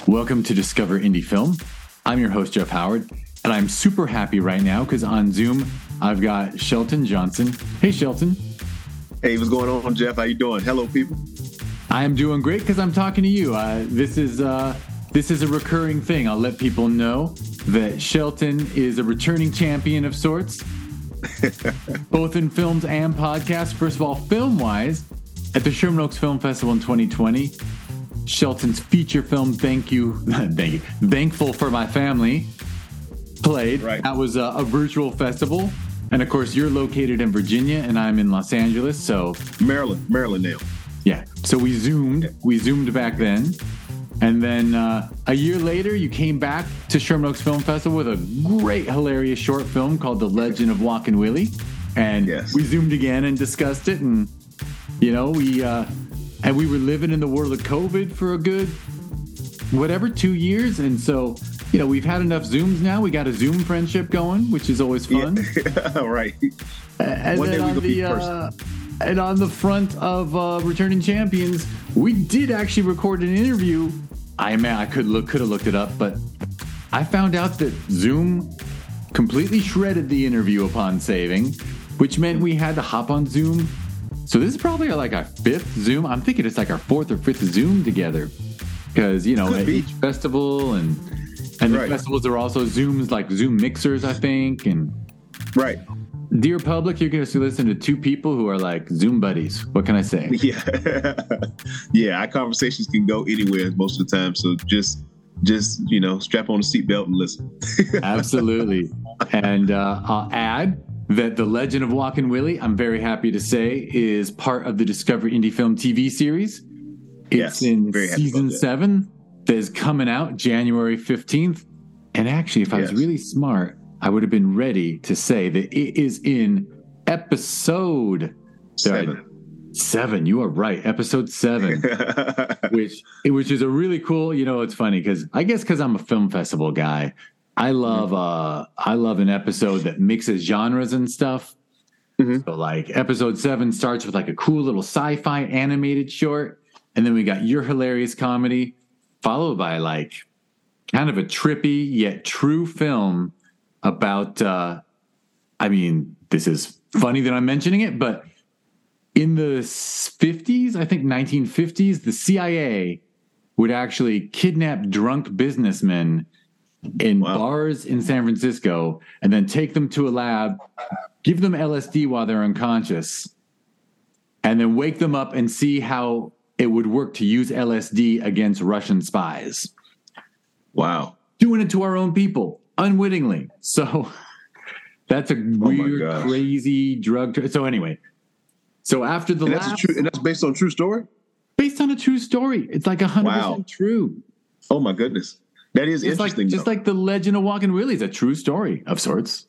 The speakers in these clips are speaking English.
Welcome to Discover Indie Film. I'm your host, Jeff Howard, and I'm super happy right now because on Zoom, I've got Shelton Johnson. Hey, Shelton. Hey, what's going on, Jeff? How you doing? Hello, people. I am doing great because I'm talking to you. This is a recurring thing. I'll let people know that Shelton is a returning champion of sorts, both in films and podcasts. First of all, film-wise, at the Sherman Oaks Film Festival in 2020, Shelton's feature film, Thankful for My Family, played. Right. That was a virtual festival. And of course, you're located in Virginia and I'm in Los Angeles. So Maryland now. yeah. So we zoomed back then. And then a year later, you came back to Sherman Oaks Film Festival with a great, hilarious short film called The Legend of Walkin' Willie. And we zoomed again and discussed it. And, you know, we were living in the world of COVID for a good, 2 years. And so, you know, we've had enough Zooms now. We got a Zoom friendship going, which is always fun. Yeah. Right. And One day then we'll be person. And on the front of Returning Champions, we did actually record an interview. I could have looked it up, but I found out that Zoom completely shredded the interview upon saving, which meant we had to hop on Zoom. So this is probably like our fifth Zoom. I'm thinking it's like our fourth or fifth Zoom together. Because, you know, at each festival and the festivals are also Zooms, like Zoom mixers, I think. And right. Dear public, you're going to listen to two people who are like Zoom buddies. What can I say? Yeah. Yeah, our conversations can go anywhere most of the time. So just you know, strap on a seatbelt and listen. Absolutely. And I'll add that The Legend of Walkin' Willie, I'm very happy to say, is part of the Discover Indie Film TV series. It's in season 7 that is coming out January 15th. And actually, if I was really smart, I would have been ready to say that it is in episode 7. You are right. Episode 7, which is a really cool, you know, it's funny because I'm a film festival guy. I love an episode that mixes genres and stuff. Mm-hmm. So like episode 7 starts with like a cool little sci-fi animated short. And then we got your hilarious comedy followed by like kind of a trippy yet true film about, this is funny that I'm mentioning it, but in the 50s, I think 1950s, the CIA would actually kidnap drunk businessmen in bars in San Francisco and then take them to a lab, give them LSD while they're unconscious, and then wake them up and see how it would work to use LSD against Russian spies. Wow. Doing it to our own people, unwittingly. So that's a weird, crazy drug. So anyway, so after the last... And that's based on a true story? Based on a true story. It's like 100% true. Oh, my goodness. That is interesting. Just like The Legend of Walkin' Willie is a true story of sorts.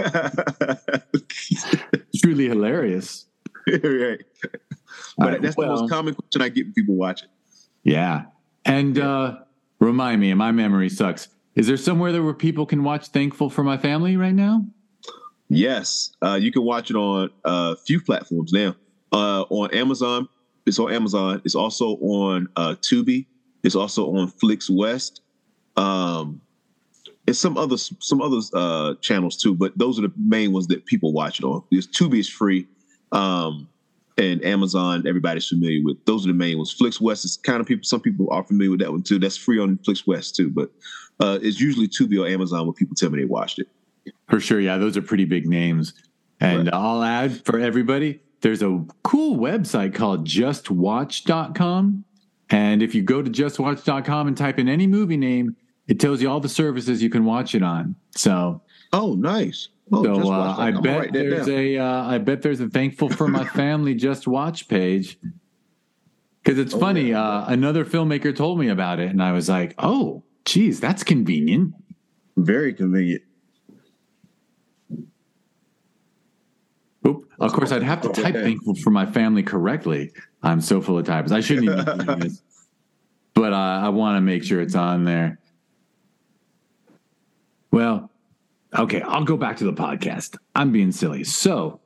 Truly hilarious. Right. But that's the most common question I get when people watch it. Yeah. And remind me, and my memory sucks, is there somewhere where people can watch Thankful for My Family right now? Yes. You can watch it on a few platforms now. On Amazon. It's on Amazon. It's also on Tubi. It's also on Flix West. And some other channels too, but those are the main ones that people watch it on. Tubi is free. And Amazon, everybody's familiar with. Those are the main ones. Flix West is kind of some people are familiar with that one too. That's free on Flix West too, but it's usually Tubi or Amazon when people tell me they watched it. For sure, yeah, those are pretty big names. And I'll add for everybody, there's a cool website called justwatch.com. And if you go to justwatch.com and type in any movie name, it tells you all the services you can watch it on. So, oh, nice. Oh, so I bet there's a Thankful for My Family Just Watch page. Because it's funny, another filmmaker told me about it, and I was like, oh, geez, that's convenient. Very convenient. Oop. Of course, I'd have to type Thankful for My Family correctly. I'm so full of typos. I shouldn't even be doing this. But I want to make sure it's on there. Well, okay, I'll go back to the podcast. I'm being silly. So,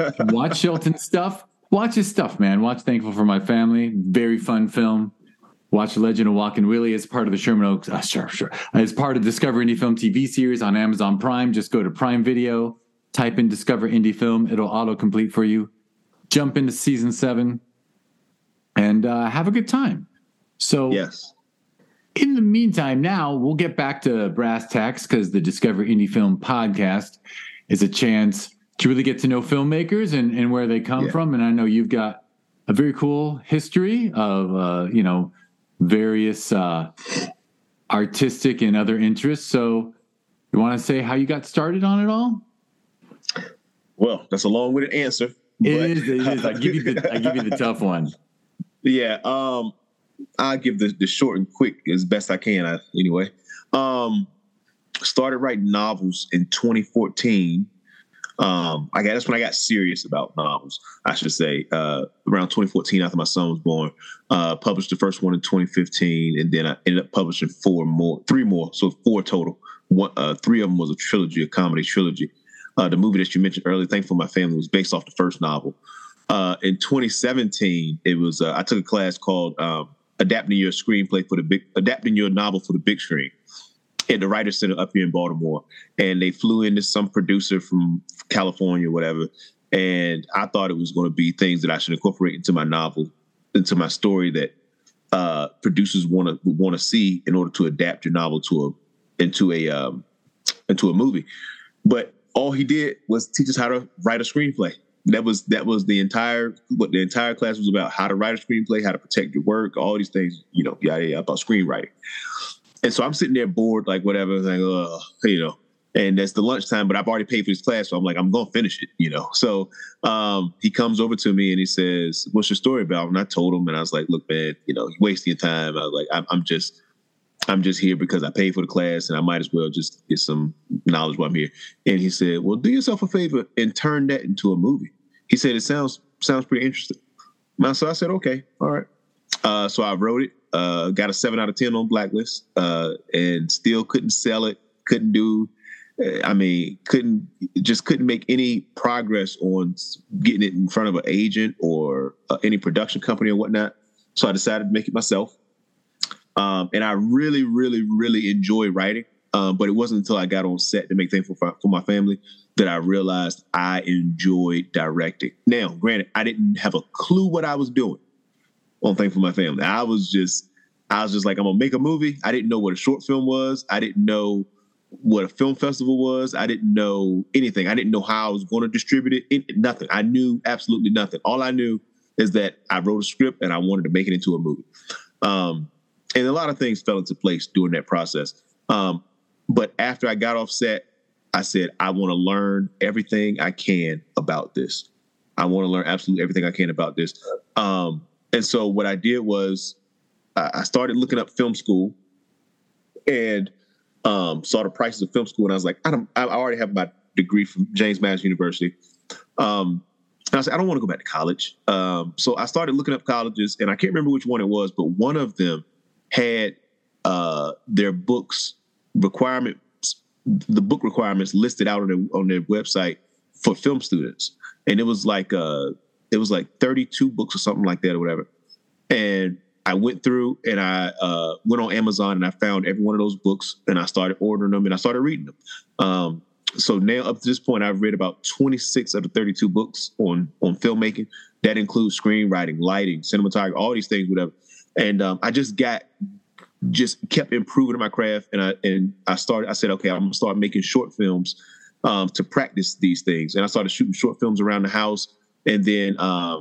watch Shelton's stuff. Watch his stuff, man. Watch Thankful for My Family. Very fun film. watch The Legend of Walking Willie as part of the Sherman Oaks, as part of Discover Indie Film TV series on Amazon Prime. Just go to Prime Video, type in Discover Indie Film. It'll autocomplete for you. Jump into season 7 and have a good time. So yes. In the meantime, now we'll get back to brass tacks, because the Discover Indie Film podcast is a chance to really get to know filmmakers and where they come from. And I know you've got a very cool history of, various artistic and other interests. So you want to say how you got started on it all? Well, that's a long-winded answer. It is. I give you the tough one. Yeah. I'll give the short and quick as best I can. Anyway, started writing novels in 2014. That's when I got serious about novels, I should say. Around 2014, after my son was born, published the first one in 2015, and then I ended up publishing three more, so 4 total. 3 of them was a trilogy, a comedy trilogy. The movie that you mentioned earlier, Thankful My Family, was based off the first novel. In 2017, it was I took a class called adapting your novel for the big screen at the Writers Center up here in Baltimore. And they flew into some producer from California, whatever. And I thought it was going to be things that I should incorporate into my novel, into my story, that producers want to see in order to adapt your novel into a movie. But all he did was teach us how to write a screenplay. That was what the entire class was about: how to write a screenplay, how to protect your work, all these things, yada about screenwriting. And so I'm sitting there bored, like whatever, like, and that's the lunchtime, but I've already paid for this class, so I'm like, I'm gonna finish it, So he comes over to me and he says, "What's your story about?" And I told him, and I was like, "Look, man, you're wasting your time." I was like, I'm just here because I paid for the class, and I might as well just get some knowledge while I'm here. And he said, "Well, do yourself a favor and turn that into a movie." He said, "It sounds pretty interesting." So I said, "Okay, all right." So I wrote it, got a 7 out of 10 on Blacklist, and still couldn't sell it. Couldn't make any progress on getting it in front of an agent or any production company or whatnot. So I decided to make it myself. And I really, really, really enjoy writing. But it wasn't until I got on set to make Thankful for My Family that I realized I enjoyed directing. Now, granted, I didn't have a clue what I was doing on Thankful for My Family. I was just like, I'm gonna make a movie. I didn't know what a short film was. I didn't know what a film festival was. I didn't know anything. I didn't know how I was going to distribute it. Nothing. I knew absolutely nothing. All I knew is that I wrote a script and I wanted to make it into a movie. And a lot of things fell into place during that process. But after I got off set, I said, I want to learn everything I can about this. I want to learn absolutely everything I can about this. And so what I did was I started looking up film school and saw the prices of film school. And I was like, I already have my degree from James Madison University. And I said, I don't want to go back to college. So I started looking up colleges, and I can't remember which one it was, but one of them had their books requirements, the book requirements listed out on their website for film students, and it was like 32 books or something like that or whatever. And I went through and I went on Amazon and I found every one of those books and I started ordering them and I started reading them. So now up to this point, I've read about 26 of the 32 books on filmmaking. That includes screenwriting, lighting, cinematography, all these things, whatever. And I just kept improving my craft. And I said, okay, I'm gonna start making short films to practice these things. And I started shooting short films around the house. And then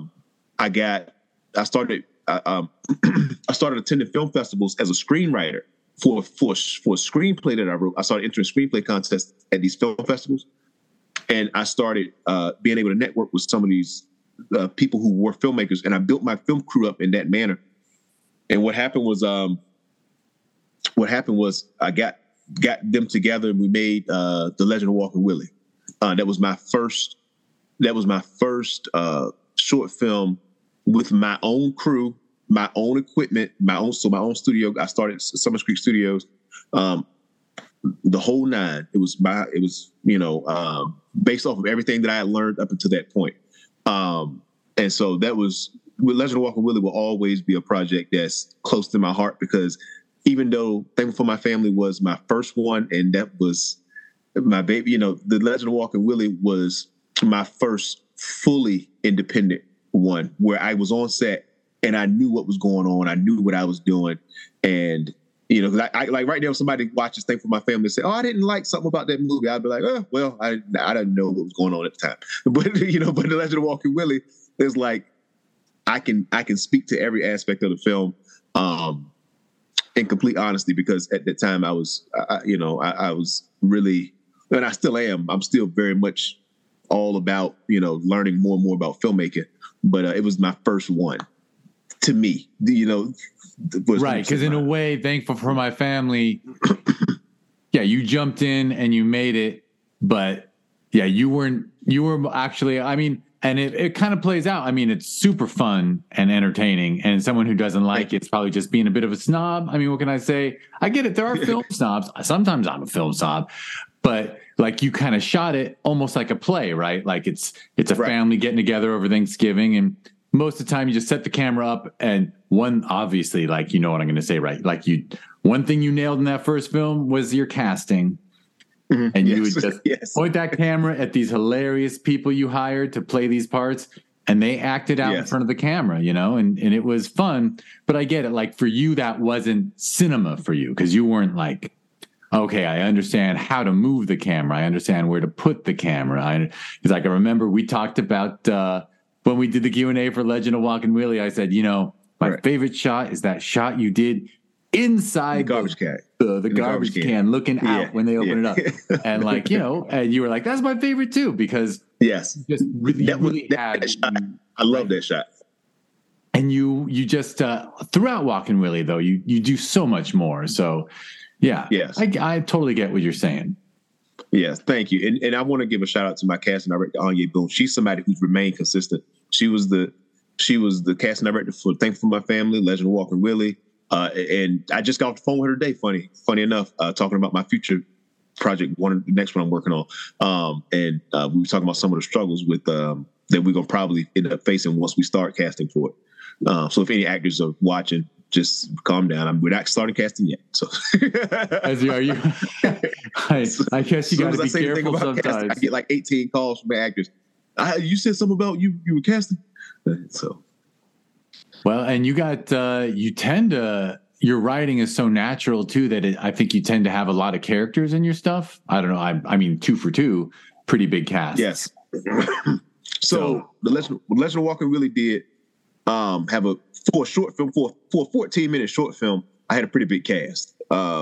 I started attending film festivals as a screenwriter for a screenplay that I wrote. I started entering screenplay contests at these film festivals, and I started being able to network with some of these people who were filmmakers, and I built my film crew up in that manner. And what happened was I got them together and we made The Legend of Walking Willie. That was my first short film with my own crew, my own equipment, my own studio. I started Summers Creek Studios, the whole nine. It was based off of everything that I had learned up until that point. And so that was Legend of Walking Willie will always be a project that's close to my heart, because even though Thankful for My Family was my first one, and that was my baby, the Legend of Walking Willie was my first fully independent one, where I was on set and I knew what was going on. I knew what I was doing. And, I like right now, if somebody watches Thankful for My Family and say, oh, I didn't like something about that movie, I'd be like, oh, well, I didn't know what was going on at the time. But, but The Legend of Walking Willie is like, I can speak to every aspect of the film in complete honesty, because at that time I was really, and I still am, I'm still very much all about, learning more and more about filmmaking. But it was my first one to me, right. Because in a way, Thankful for My Family, yeah, you jumped in and you made it, but yeah, you were actually, and it kind of plays out. It's super fun and entertaining, and someone who doesn't like it's probably just being a bit of a snob. What can I say? I get it. There are film snobs. Sometimes I'm a film snob, but like, you kind of shot it almost like a play, right? Like it's a family getting together over Thanksgiving, and most of the time you just set the camera up, and obviously, like, you know what I'm going to say, right? Like, one thing you nailed in that first film was your casting. Mm-hmm. And you would just point that camera at these hilarious people you hired to play these parts, and they acted out in front of the camera, and it was fun. But I get it. Like, for you, that wasn't cinema for you, because you weren't like, okay, I understand how to move the camera. I understand where to put the camera. It's like, I remember we talked about when we did the Q&A for Legend of Walking Willie, I said, my favorite shot is that shot you did inside the garbage can. The garbage can looking out when they open it up. And like, and you were like, that's my favorite too, because just really had shot. I love that shot. And you just throughout Walking Willie, though, you do so much more. So I totally get what you're saying. Yes, thank you. And I want to give a shout out to my casting director, Anya Boone. She's somebody who's remained consistent. She was the casting director for Thankful for My Family, Legend of Walking Willie. And I just got off the phone with her today, funny enough, talking about my future project, the next one I'm working on. And we were talking about some of the struggles with that we're going to probably end up facing once we start casting for it. So if any actors are watching, just calm down. We're not starting casting yet. So as you are, I guess you got to be careful sometimes. Casting, I get like 18 calls from actors. You said something about you were casting. So. Well, and you tend to, your writing is so natural too, that I think you tend to have a lot of characters in your stuff. I don't know. 2 for 2, pretty big cast. Yes. So the Legend of Walking really did have for a short film, for a 14-minute short film, I had a pretty big cast.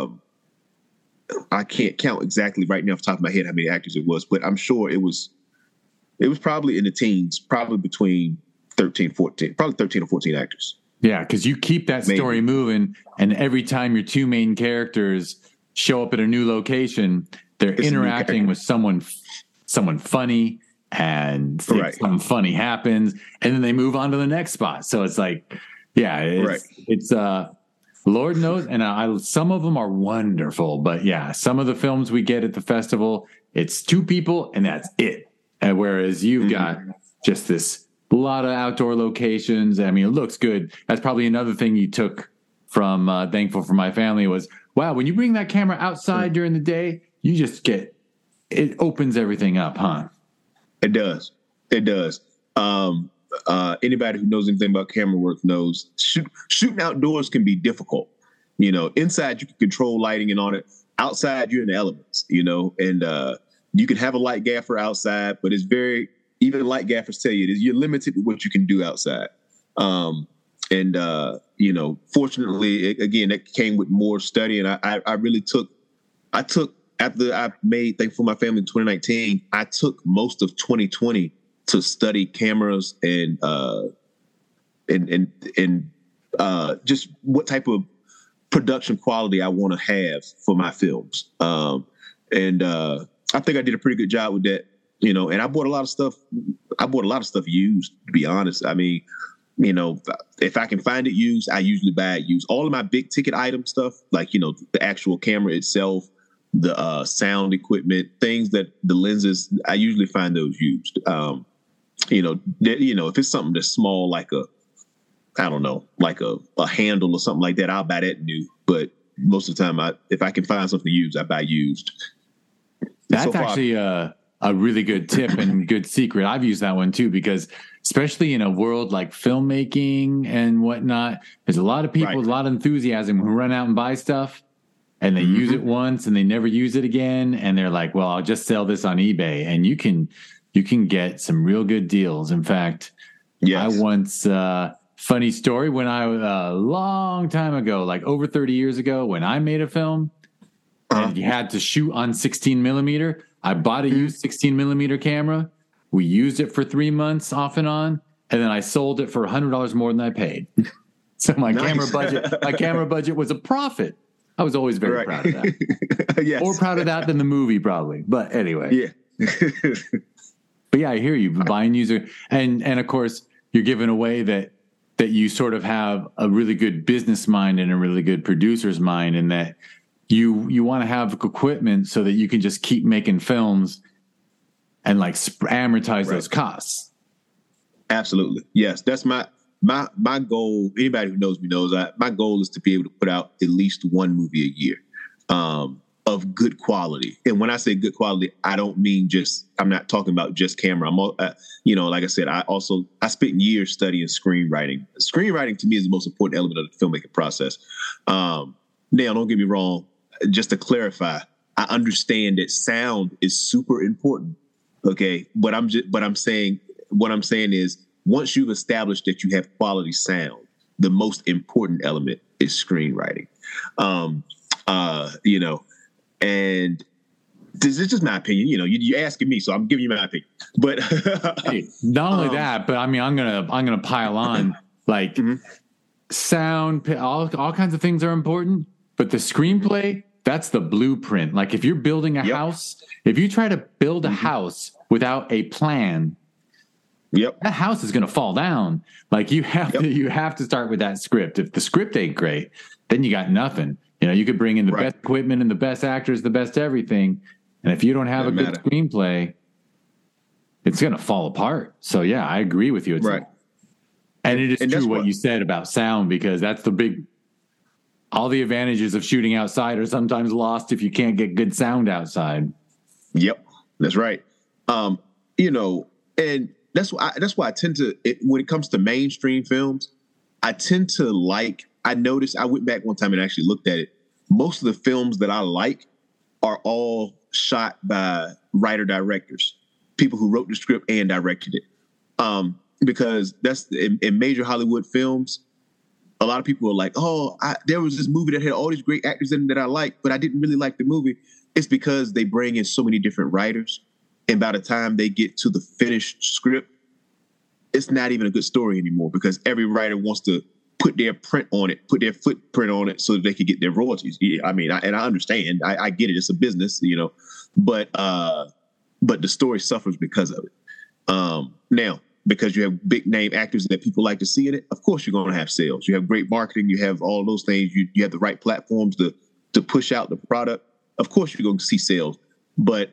I can't count exactly right now off the top of my head how many actors it was, but I'm sure it was probably in the teens, probably between 13 or 14 actors. Yeah, because you keep that story moving, and every time your two main characters show up at a new location, they're interacting with someone funny, and something funny happens, and then they move on to the next spot. So it's like, it's Lord knows, and some of them are wonderful, but yeah, some of the films we get at the festival, it's 2 people and that's it. And whereas you've got just this lot of outdoor locations. It looks good. That's probably another thing you took from Thankful for My Family was, wow, when you bring that camera outside during the day, you just it opens everything up, huh? It does. Anybody who knows anything about camera work knows shooting outdoors can be difficult. Inside you can control lighting and all that. Outside you're in the elements, and you can have a light gaffer outside, but it's even light gaffers tell you you're limited to what you can do outside. Fortunately, again, that came with more study. And I really took, after I made Thankful for My Family in 2019, I took most of 2020 to study cameras and just what type of production quality I want to have for my films. I think I did a pretty good job with that. And I bought a lot of stuff. Used, to be honest. If I can find it used, I usually buy it used. All of my big ticket item stuff, like, the actual camera itself, the sound equipment, things that the lenses, I usually find those used. If it's something that's small, like I don't know, like a handle or something like that, I'll buy that new. But most of the time, if I can find something used, I buy used. That's actually a really good tip and good secret. I've used that one too, because especially in a world like filmmaking and whatnot, there's a lot of people with a lot of enthusiasm who run out and buy stuff and they use it once and they never use it again. And they're like, well, I'll just sell this on eBay. And you can get some real good deals. In fact, I once, funny story, when a long time ago, like over 30 years ago, when I made a film and you had to shoot on 16 millimeter, I bought a used 16 millimeter camera. We used it for 3 months off and on, and then I sold it for $100 more than I paid. So my camera budget was a profit. I was always very proud of that. More proud of that than the movie, probably. But anyway. Yeah. But yeah, I hear you. Buying user, and of course, you're giving away that you sort of have a really good business mind and a really good producer's mind, and that you want to have equipment so that you can just keep making films and like amortize those costs. Absolutely. Yes. That's my goal. Anybody who knows me knows that my goal is to be able to put out at least one movie a year, of good quality. And when I say good quality, I don't mean I'm not talking about just camera. I'm, like I said, I spent years studying screenwriting. Screenwriting to me is the most important element of the filmmaking process. Now, don't get me wrong. Just to clarify, I understand that sound is super important. Okay. But what I'm saying is, once you've established that you have quality sound, the most important element is screenwriting. And this is just my opinion. You're asking me, so I'm giving you my opinion. But hey, not only that, but I mean, I'm gonna pile on like sound, all kinds of things are important, but the screenplay, that's the blueprint. Like if you're building a house, if you try to build a house without a plan, that house is going to fall down. Like you have to start with that script. If the script ain't great, then you got nothing. You could bring in the best equipment and the best actors, the best everything. And if you don't have a good screenplay, it's going to fall apart. So yeah, I agree with you. It's and it is true what you said about sound, because that's all the advantages of shooting outside are sometimes lost if you can't get good sound outside. Yep. That's right. And that's why I tend to, when it comes to mainstream films, I noticed, I went back one time and actually looked at it. Most of the films that I like are all shot by writer-directors, people who wrote the script and directed it. Because that's in major Hollywood films, a lot of people are like, there was this movie that had all these great actors in it that I liked, but I didn't really like the movie. It's because they bring in so many different writers. And by the time they get to the finished script, it's not even a good story anymore, because every writer wants to put their print on it, put their footprint on it so that they can get their royalties. Yeah, I mean, I understand. I get it. It's a business, but the story suffers because of it. Now, because you have big name actors that people like to see in it, of course you're going to have sales. You have great marketing. You have all those things. You have the right platforms to push out the product. Of course you're going to see sales, but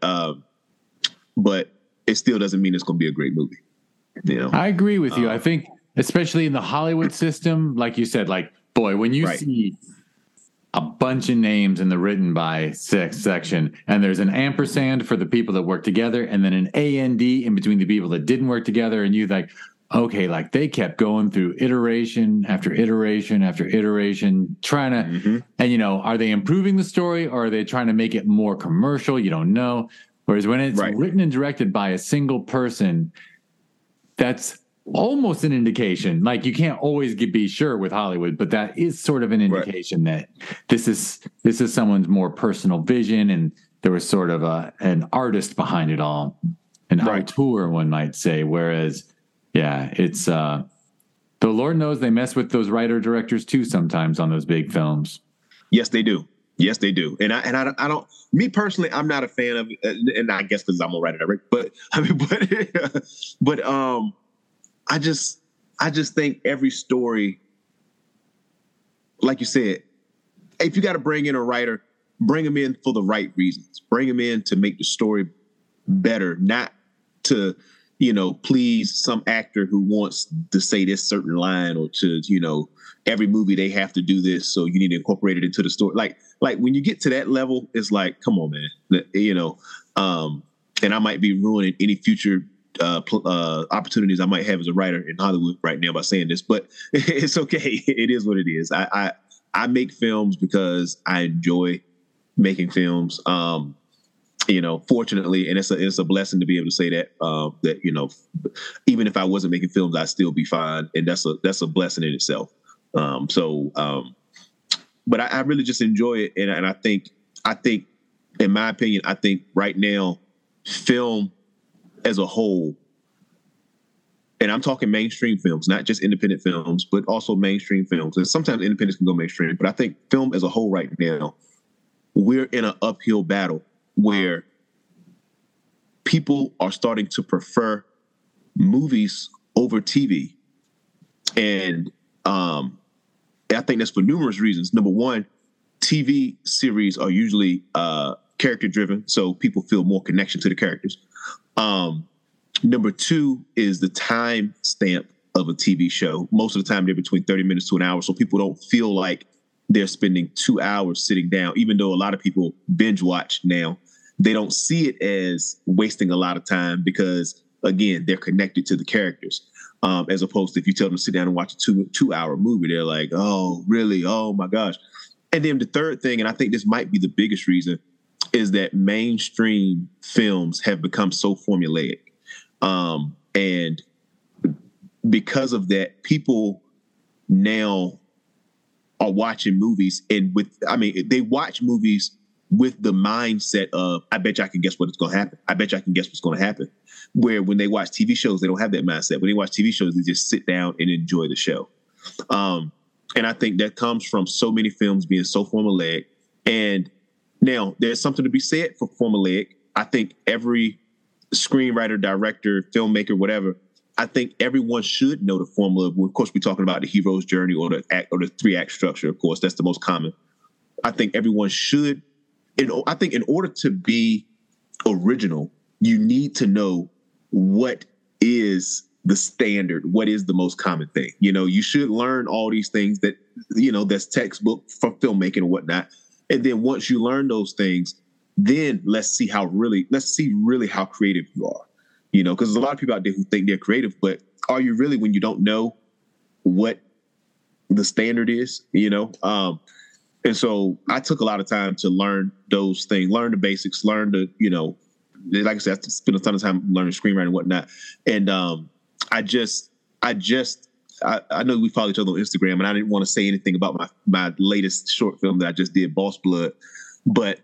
it still doesn't mean it's going to be a great movie. I agree with you. I think, especially in the Hollywood system, like you said, when you see a bunch of names in the written by section, and there's an ampersand for the people that work together, and then an AND in between the people that didn't work together, and you like, okay, like they kept going through iteration after iteration after iteration, trying to, and are they improving the story, or are they trying to make it more commercial? You don't know. Whereas when it's written and directed by a single person, that's almost an indication. Like you can't always be sure with Hollywood, but that is sort of an indication that this is someone's more personal vision, and there was sort of an artist behind it all, an auteur, one might say. Whereas, it's the Lord knows they mess with those writer directors too sometimes on those big films. Yes, they do. Yes, they do. And I don't. Me personally, I'm not a fan of it, and I guess because I'm a writer director. But I just think every story, like you said, if you got to bring in a writer, bring them in for the right reasons. Bring them in to make the story better, not to please some actor who wants to say this certain line, or to, every movie they have to do this, so you need to incorporate it into the story. Like when you get to that level, it's like, come on, man, and I might be ruining any future opportunities I might have as a writer in Hollywood right now by saying this, but it's okay. It is what it is. I make films because I enjoy making films. Fortunately, and it's a blessing to be able to say that, even if I wasn't making films, I'd still be fine. And that's a blessing in itself. But I really just enjoy it. And I think, in my opinion, I think right now, film as a whole, and I'm talking mainstream films, not just independent films, but also mainstream films. And sometimes independents can go mainstream, but I think film as a whole right now, we're in an uphill battle where people are starting to prefer movies over TV. And I think that's for numerous reasons. Number one, TV series are usually character driven, so people feel more connection to the characters. Number two is the time stamp of a TV show. Most of the time, they're between 30 minutes to an hour, so people don't feel like they're spending 2 hours sitting down, even though a lot of people binge watch now. They don't see it as wasting a lot of time because, again, they're connected to the characters. As opposed to if you tell them to sit down and watch a two-hour movie, they're like, oh, really? Oh, my gosh. And then the third thing, and I think this might be the biggest reason, is that mainstream films have become so formulaic. And because of that, people now are watching movies they watch movies with the mindset of, I bet you I can guess what's going to happen. I bet you I can guess what's going to happen. Where when they watch TV shows, they don't have that mindset. When they watch TV shows, they just sit down and enjoy the show. And I think that comes from so many films being so formulaic. And now there's something to be said for formulaic. I think every screenwriter, director, filmmaker, whatever, I think everyone should know the formula. Of course, we're talking about the hero's journey or the 3-act structure. Of course, that's the most common. I think everyone should. I think in order to be original, you need to know what is the standard, what is the most common thing. You should learn all these things that, that's textbook for filmmaking and whatnot. And then once you learn those things, then let's see really how creative you are. Because there's a lot of people out there who think they're creative, but are you really when you don't know what the standard is? And so I took a lot of time to learn those things, learn the basics, learn the, like I said, I spent a ton of time learning screenwriting and whatnot. And I know we follow each other on Instagram, and I didn't want to say anything about my latest short film that I just did, Boss Blood. But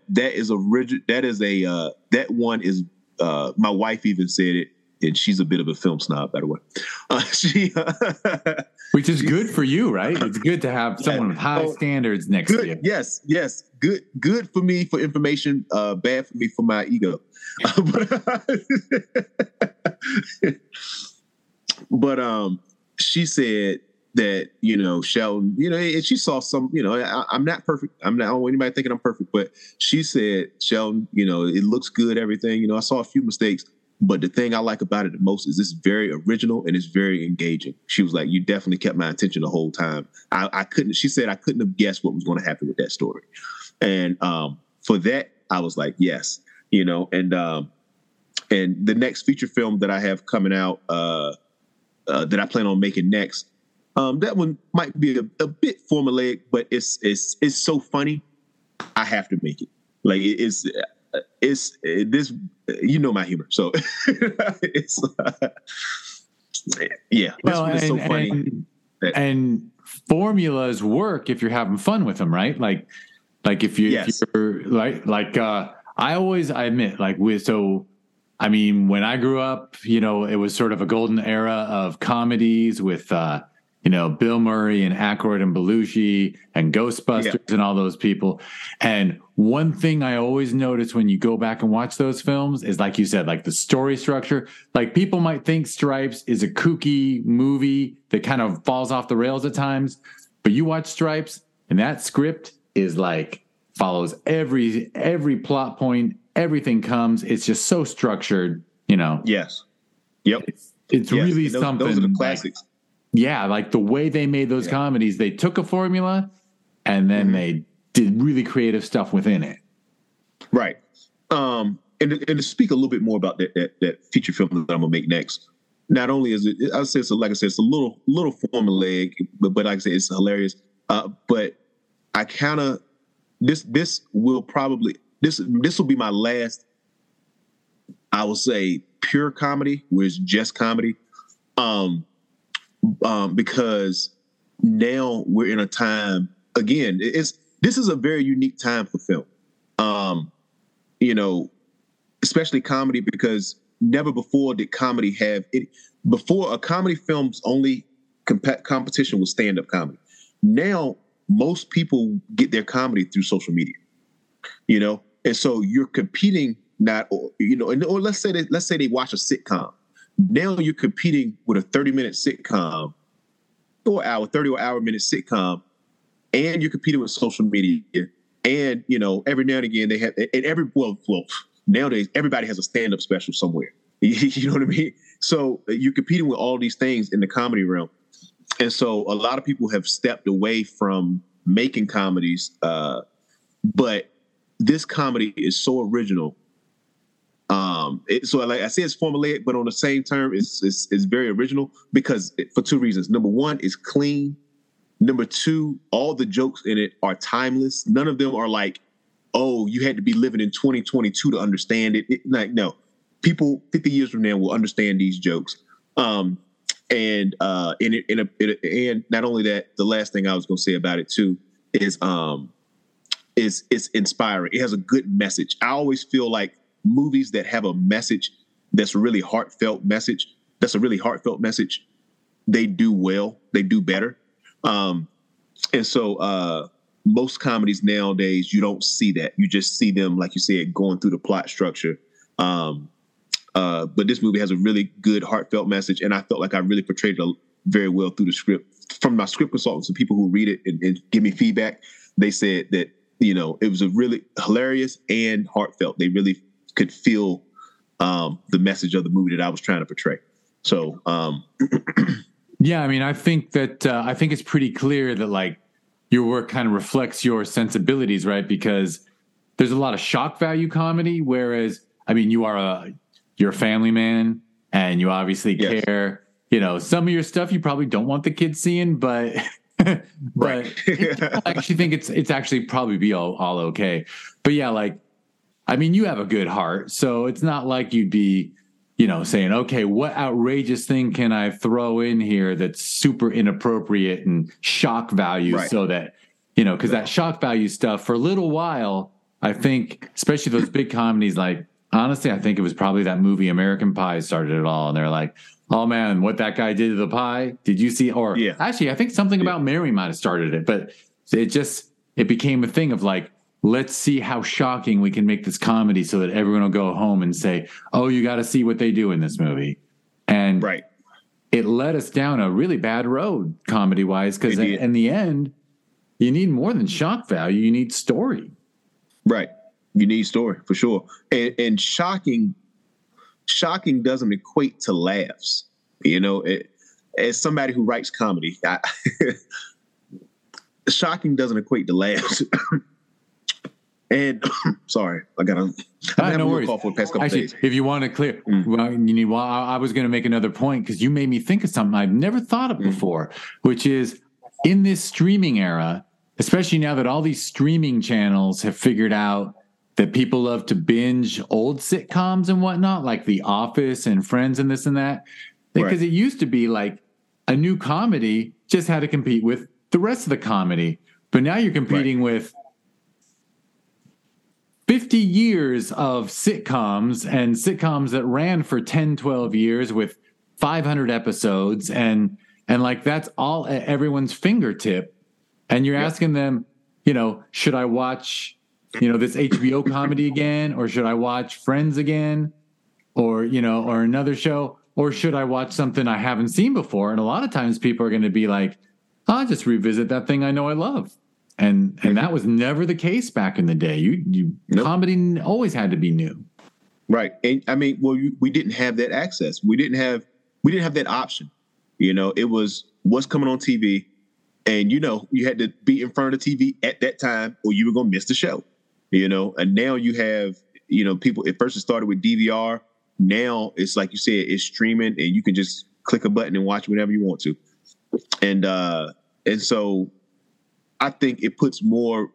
that one is, my wife even said it, and she's a bit of a film snob, by the way. Which is good for you, right? It's good to have someone with high standards next to you. Yes. Good for me for information, bad for me for my ego. But she said that, Sheldon, and she saw some, I'm not perfect. I don't want anybody thinking I'm perfect, but she said, Sheldon, it looks good, everything. I saw a few mistakes, but the thing I like about it the most is it's very original and it's very engaging. She was like, you definitely kept my attention the whole time. She said, I couldn't have guessed what was going to happen with that story. And for that, I was like, yes, and the next feature film that I have coming out, that I plan on making next, that one might be a bit formulaic, but it's so funny. I have to make it. Like it's this, my humor. So it's it's so funny. And formulas work if you're having fun with them, right? Like if you're I admit, when I grew up, it was sort of a golden era of comedies with, Bill Murray and Aykroyd and Belushi and Ghostbusters and all those people. And one thing I always notice when you go back and watch those films is, like you said, like the story structure. Like people might think Stripes is a kooky movie that kind of falls off the rails at times, but you watch Stripes and that script is like follows every plot point. Everything comes. It's just so structured, Yes. Yep. It's really something. Those are the classics. Like the way they made those comedies, they took a formula and then they did really creative stuff within it. Right. And to speak a little bit more about that feature film that I'm gonna make next. Not only is it, I say, so like I said, it's a little formulaic, but like I said, it's hilarious. But I kind of this will be my last, I will say, pure comedy, where it's just comedy, because now we're in a time, again, this is a very unique time for film, especially comedy, because never before did comedy have it. Before, a comedy film's only competition was stand-up comedy. Now most people get their comedy through social media, and so you're competing or let's say they watch a sitcom. Now you're competing with a 30-minute sitcom, or 30-hour-minute sitcom, and you're competing with social media. And every now and again they have, nowadays everybody has a stand-up special somewhere. You know what I mean? So you're competing with all these things in the comedy realm. And so a lot of people have stepped away from making comedies, but this comedy is so original. So like I said, it's formulaic, but on the same term, it's very original for two reasons. Number one, it's clean. Number two, all the jokes in it are timeless. None of them are like, oh, you had to be living in 2022 to understand it. No, people 50 years from now will understand these jokes. And not only that, the last thing I was going to say about it too is it's inspiring. It has a good message. I always feel like movies that have a message that's a really heartfelt message, they do well, they do better. And so most comedies nowadays, you don't see that. You just see them, like you said, going through the plot structure. But this movie has a really good heartfelt message, and I felt like I really portrayed it very well through the script. From my script consultants and people who read it and give me feedback, they said that it was a really hilarious and heartfelt. They really could feel the message of the movie that I was trying to portray. So, yeah, I mean, I think it's pretty clear that like your work kind of reflects your sensibilities, right? Because there's a lot of shock value comedy, whereas I mean, you're a family man and you obviously care. Some of your stuff you probably don't want the kids seeing, but right. I actually think it's actually probably be all okay. But yeah, like, I mean, you have a good heart, so it's not like you'd be, saying, okay, what outrageous thing can I throw in here that's super inappropriate and shock value, right, so that, because that shock value stuff for a little while, I think, especially those big comedies, like, honestly, I think it was probably that movie American Pie started it all. And they're like, oh man, what that guy did to the pie. Did you see? Or actually, I think something about Mary might have started it, but it became a thing of like, let's see how shocking we can make this comedy so that everyone will go home and say, oh, you got to see what they do in this movie. And right, it led us down a really bad road comedy wise, because in the end, you need more than shock value. You need story. Right. You need story for sure. And shocking doesn't equate to laughs. As somebody who writes comedy, shocking doesn't equate to laughs. And sorry, I got no worries. Call for the past couple days. If you want to clear, I was going to make another point because you made me think of something I've never thought of before, which is in this streaming era, especially now that all these streaming channels have figured out that people love to binge old sitcoms and whatnot, like The Office and Friends and this and that. Because It used to be like a new comedy just had to compete with the rest of the comedy. But now you're competing with 50 years of sitcoms and sitcoms that ran for 10, 12 years with 500 episodes. And like that's all at everyone's fingertip. And you're asking them, should I watch this HBO comedy again, or should I watch Friends again, or another show, or should I watch something I haven't seen before? And a lot of times people are going to be like, I'll just revisit that thing I know I love. And that was never the case back in the day. Comedy always had to be new. Right. And I mean, well, we didn't have that access. We didn't have that option. It was what's coming on TV. And, you had to be in front of the TV at that time or you were going to miss the show, and now you have, people, at first it started with DVR. Now it's like you said, it's streaming and you can just click a button and watch whenever you want to. And so I think it puts more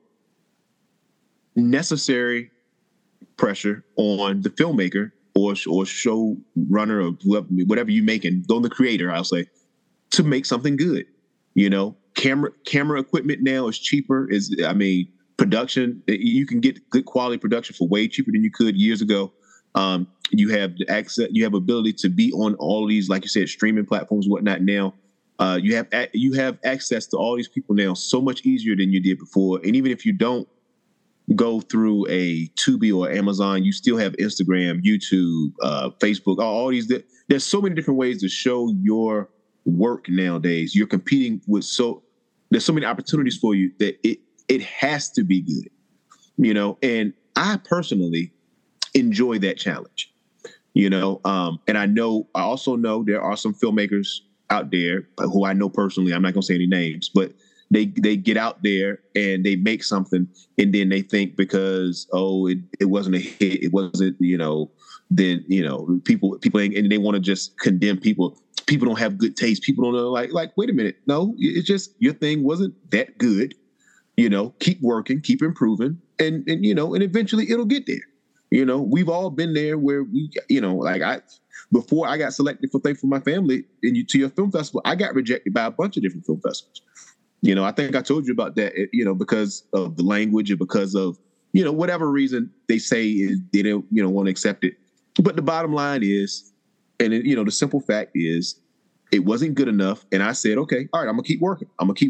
necessary pressure on the filmmaker or showrunner or whatever you making, on the creator, I'll say, to make something good. Camera equipment now is cheaper. Production, you can get good quality production for way cheaper than you could years ago. You have the access, you have ability to be on all of these, like you said, streaming platforms, whatnot. Now, you have access to all these people now so much easier than you did before. And even if you don't go through a Tubi or Amazon, you still have Instagram, YouTube, Facebook, all these. There's so many different ways to show your work nowadays. You're competing with there's so many opportunities for you that it has to be good, and I personally enjoy that challenge, and I also know there are some filmmakers out there who I know personally. I'm not going to say any names, but they get out there and they make something and then they think because, it wasn't a hit. It wasn't, then, people ain't, and they want to just condemn people. People don't have good taste. People don't know, like, wait a minute. No, it's just your thing wasn't that good. Keep working, keep improving, and eventually it'll get there. We've all been there where we, before I got selected for Thanks for My Family and to your film festival, I got rejected by a bunch of different film festivals. I think I told you about that, because of the language or because of, whatever reason they say is they don't, want to accept it. But the bottom line is, and the simple fact is, it wasn't good enough. And I said, okay, all right, I'm gonna keep working.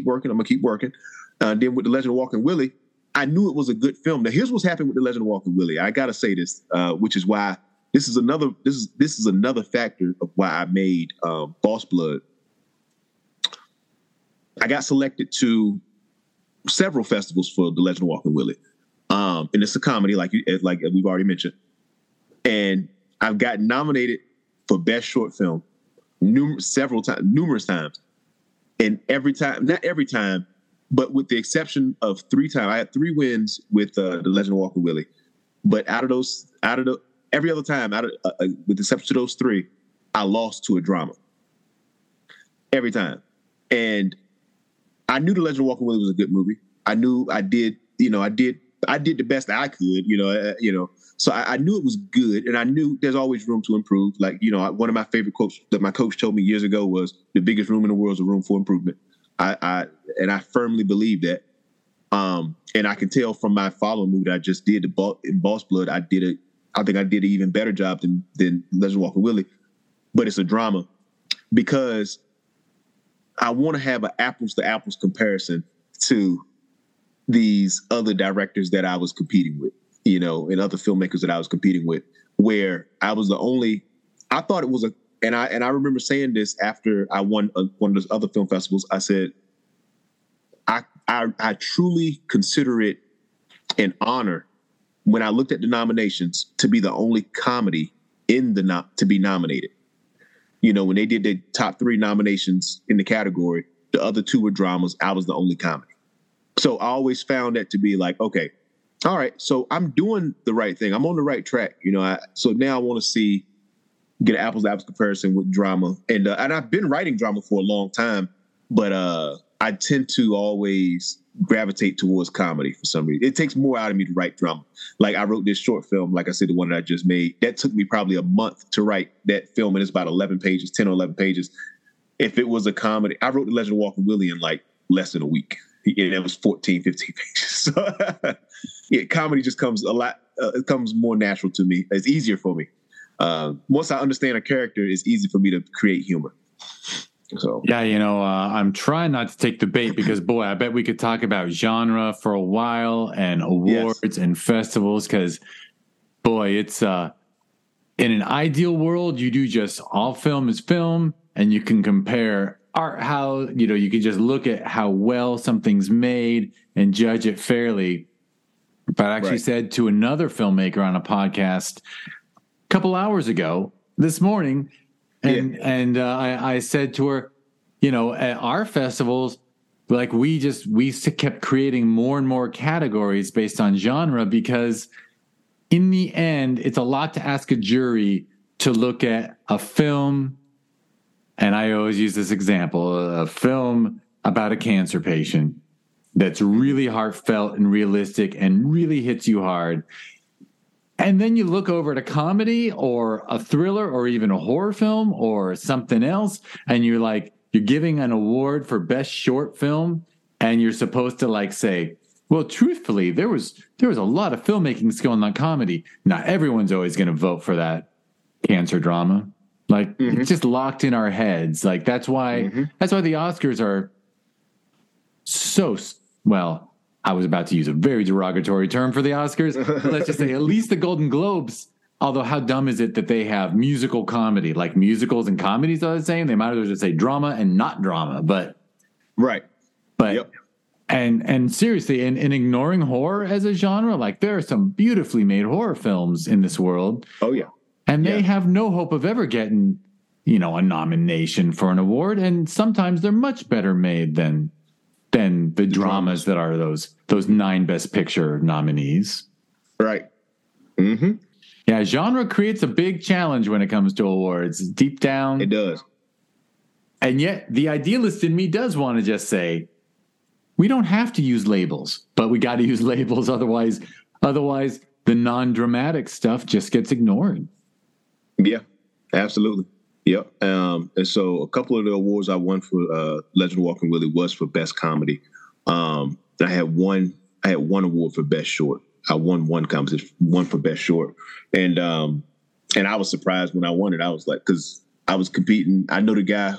Then with The Legend of Walking Willie, I knew it was a good film. Now here's what's happened with The Legend of Walking Willie. I gotta say this, which is why this is another factor of why I made Boss Blood. I got selected to several festivals for The Legend of Walking Willie. And it's a comedy, like we've already mentioned. And I've gotten nominated for Best Short Film numerous times. And not every time, but with the exception of 3 times, I had 3 wins with The Legend of Walking Willie. But every other time, with the exception of those 3, I lost to a drama. Every time. And I knew The Legend of Walking Willie was a good movie. I knew I did the best I could, so I knew it was good, and I knew there's always room to improve. Like, one of my favorite quotes that my coach told me years ago was, the biggest room in the world is a room for improvement. I firmly believe that. And I can tell from my following movie that I just did in Boss Blood, I think I did an even better job than Legend of Walking Willie, but it's a drama because I want to have an apples to apples comparison to these other directors that I was competing with, and other filmmakers that I was competing with, where I was I thought it was and I remember saying this after I won one of those other film festivals. I said, I truly consider it an honor when I looked at the nominations to be the only comedy to be nominated. When they did their top 3 nominations in the category, the other 2 were dramas. I was the only comedy. So I always found that to be like, okay, all right, so I'm doing the right thing. I'm on the right track. So now I want to get an apples to apples comparison with drama. And I've been writing drama for a long time, but I tend to always gravitate towards comedy for some reason. It takes more out of me to write drama. Like, I wrote this short film, like I said, the one that I just made. That took me probably a month to write that film, and it's about 10 or 11 pages. If it was a comedy, I wrote The Legend of Walking Willie in like less than a week. And it was 14, 15 pages. So, yeah, comedy just comes it comes more natural to me. It's easier for me. Once I understand a character, it's easy for me to create humor. So yeah, I'm trying not to take the bait because, boy, I bet we could talk about genre for a while and awards and festivals because, boy, it's in an ideal world, you do just all film is film and you can compare art, how, you can just look at how well something's made and judge it fairly. But I actually said to another filmmaker on a podcast, couple hours ago this morning. And I said to her, at our festivals, like we kept creating more and more categories based on genre, because in the end, it's a lot to ask a jury to look at a film. And I always use this example, a film about a cancer patient that's really heartfelt and realistic and really hits you hard. And then you look over at a comedy or a thriller or even a horror film or something else, and you're giving an award for best short film, and you're supposed to say, well, truthfully, there was a lot of filmmaking skill in that comedy. Not everyone's always going to vote for that cancer drama. It's just locked in our heads. That's why the Oscars are so, well, I was about to use a very derogatory term for the Oscars. But let's just say at least the Golden Globes, although how dumb is it that they have musical comedy, like musicals and comedies are the same? They might as well just say drama and not drama. Right. Yep. And seriously, and ignoring horror as a genre, there are some beautifully made horror films in this world. Oh, yeah. And they have no hope of ever getting, a nomination for an award. And sometimes they're much better made than the dramas that are those 9 Best Picture nominees. Right. Mm-hmm. Yeah, genre creates a big challenge when it comes to awards. Deep down. It does. And yet the idealist in me does want to just say, we don't have to use labels, but we got to use labels. Otherwise the non-dramatic stuff just gets ignored. Yeah, absolutely. Yep. And so a couple of the awards I won for Legend of Walking Willie was for best comedy. I had one award for best short. I won one competition, one for best short. And I was surprised when I won it. I was like, because I was competing. I know this guy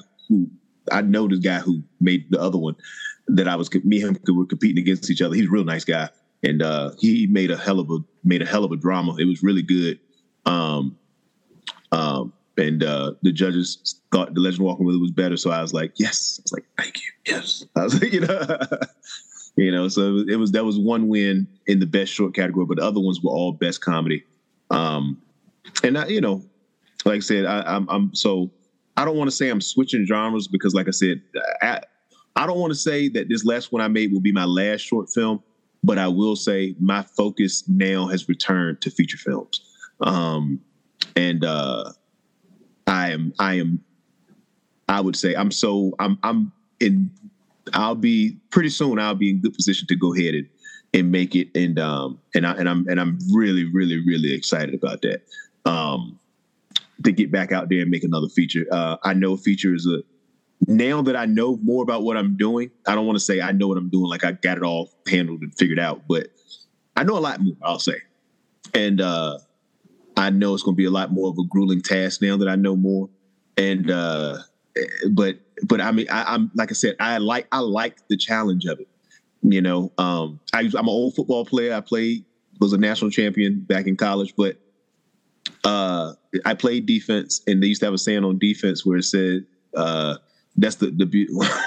who made the other one that me and him were competing against each other. He's a real nice guy. And he made a hell of a drama. It was really good. And the judges thought The Legend of Walking Willie was better, so I was like, yes. I was like, thank you, yes. I was like, so that was one win in the best short category, but the other ones were all best comedy. And I, like I said, I'm so I don't want to say I'm switching genres because, like I said, I don't want to say that this last one I made will be my last short film, but I will say my focus now has returned to feature films. I'll be pretty soon. I'll be in good position to go ahead and make it. And I'm really, really, really excited about that. To get back out there and make another feature. I know feature is now that I know more about what I'm doing. I don't want to say I know what I'm doing, like I got it all handled and figured out, but I know a lot more, I'll say. And, I know it's going to be a lot more of a grueling task now that I know more. And, but I mean, I'm like I said, I like the challenge of it. I'm an old football player. Was a national champion back in college, but I played defense, and they used to have a saying on defense where it said, that's the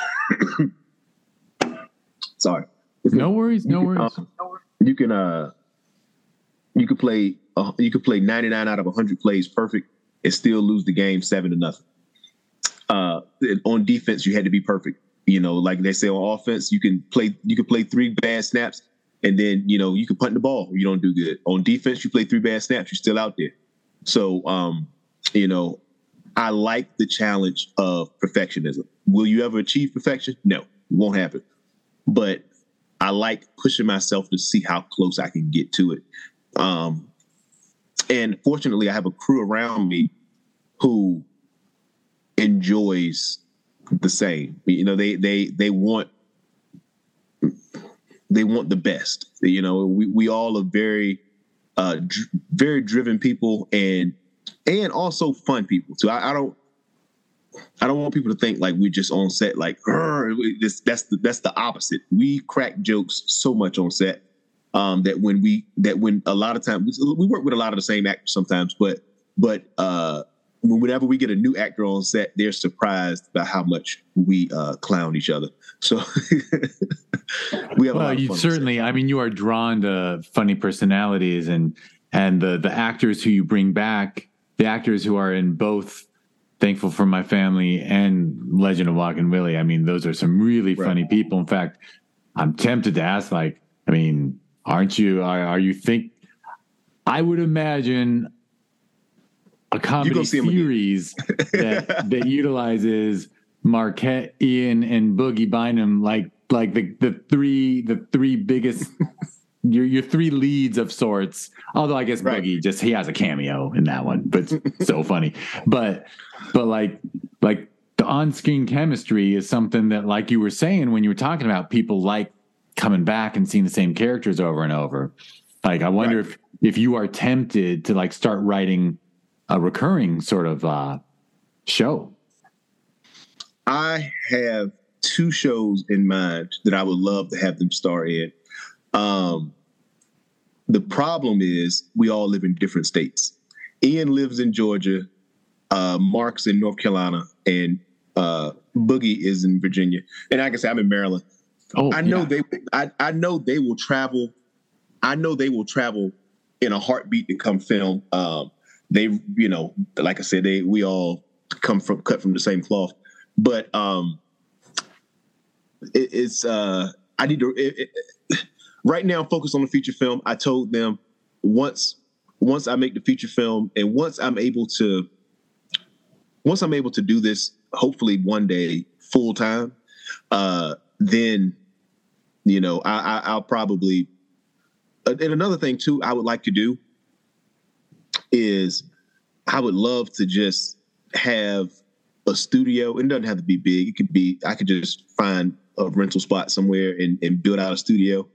sorry. No worries. You could play 99 out of 100 plays perfect and still lose the game 7-0. On defense, you had to be perfect. Like they say on offense, you can play 3 bad snaps and then, you can punt the ball. You don't do good. On defense, you play 3 bad snaps, you're still out there. So, I like the challenge of perfectionism. Will you ever achieve perfection? No, it won't happen. But I like pushing myself to see how close I can get to it. And fortunately, I have a crew around me who enjoys the same. They want the best. We all are very very driven people and also fun people. So I don't want people to think like we're just on set like that's the opposite. We crack jokes so much on set that when a lot of times we work with a lot of the same actors sometimes, but whenever we get a new actor on set, they're surprised by how much we clown each other. So we have a lot of fun. Certainly, I mean, you are drawn to funny personalities and the actors who you bring back the actors who are in both Thankful for My Family and Legend of Walking Willie, I mean, those are some really funny people. In fact, I'm tempted to ask, like, I mean, aren't you? Are you think? I would imagine a comedy series that utilizes Marquette, Ian, and Boogie Bynum, like the three biggest. Your three leads of sorts. Although I guess Boogie he has a cameo in that one, but it's so funny. But like the on-screen chemistry is something that, like you were saying when you were talking about people like coming back and seeing the same characters over and over. Like I wonder if you are tempted to like start writing a recurring sort of show. I have 2 shows in mind that I would love to have them star in. The problem is we all live in different states. Ian lives in Georgia, Mark's in North Carolina, and Boogie is in Virginia. And like I said, I'm in Maryland. I know they will travel. I know they will travel in a heartbeat to come film. They, like I said, we all cut from the same cloth. But I need to. Right now, I'm focused on the feature film. I told them once I make the feature film, and once I'm able to do this, hopefully one day full time, then I'll probably. And another thing too, I would like to do is I would love to just have a studio. It doesn't have to be big. It could be. I could just find a rental spot somewhere and build out a studio.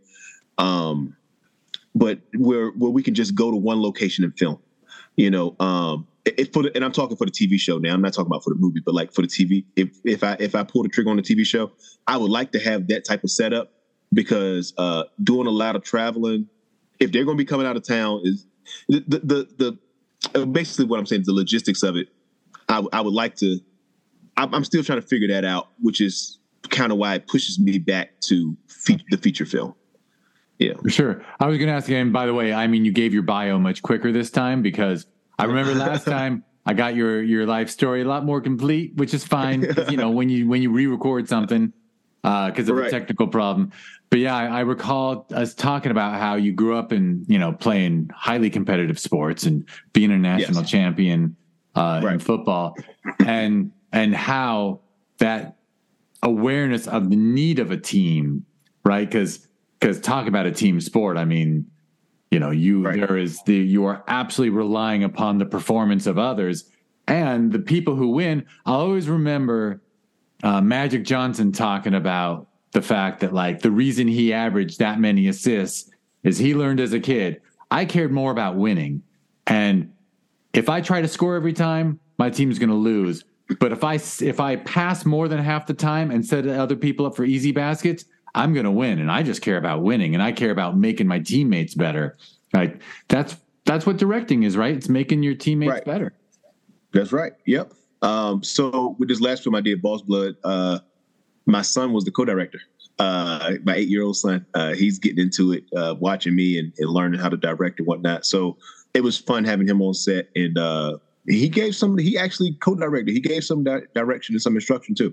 But where we can just go to one location and film, and I'm talking for the TV show now. I'm not talking about for the movie, but like for the TV. If I pull the trigger on the TV show, I would like to have that type of setup because doing a lot of traveling, if they're going to be coming out of town, is the basically what I'm saying is the logistics of it. I would like to. I'm still trying to figure that out, which is kind of why it pushes me back to the feature film. Yeah, for sure. I was going to ask again, by the way, I mean, you gave your bio much quicker this time because I remember last time I got your life story a lot more complete, which is fine. When you re-record something because of a technical problem. But yeah, I recall us talking about how you grew up in, playing highly competitive sports and being a national champion in football and how that awareness of the need of a team, right? Because talk about a team sport. I mean, you are absolutely relying upon the performance of others and the people who win. I'll always remember Magic Johnson talking about the fact that like the reason he averaged that many assists is he learned as a kid, I cared more about winning. And if I try to score every time, my team's going to lose. But if I pass more than half the time and set other people up for easy baskets, I'm going to win. And I just care about winning, and I care about making my teammates better. Like that's what directing is, right? It's making your teammates better. That's right. Yep. So with this last film I did, Boss Blood, my son was the co-director. My 8-year-old son, he's getting into it, watching me and learning how to direct and whatnot. So it was fun having him on set, and he actually co-directed. He gave some direction and some instruction too.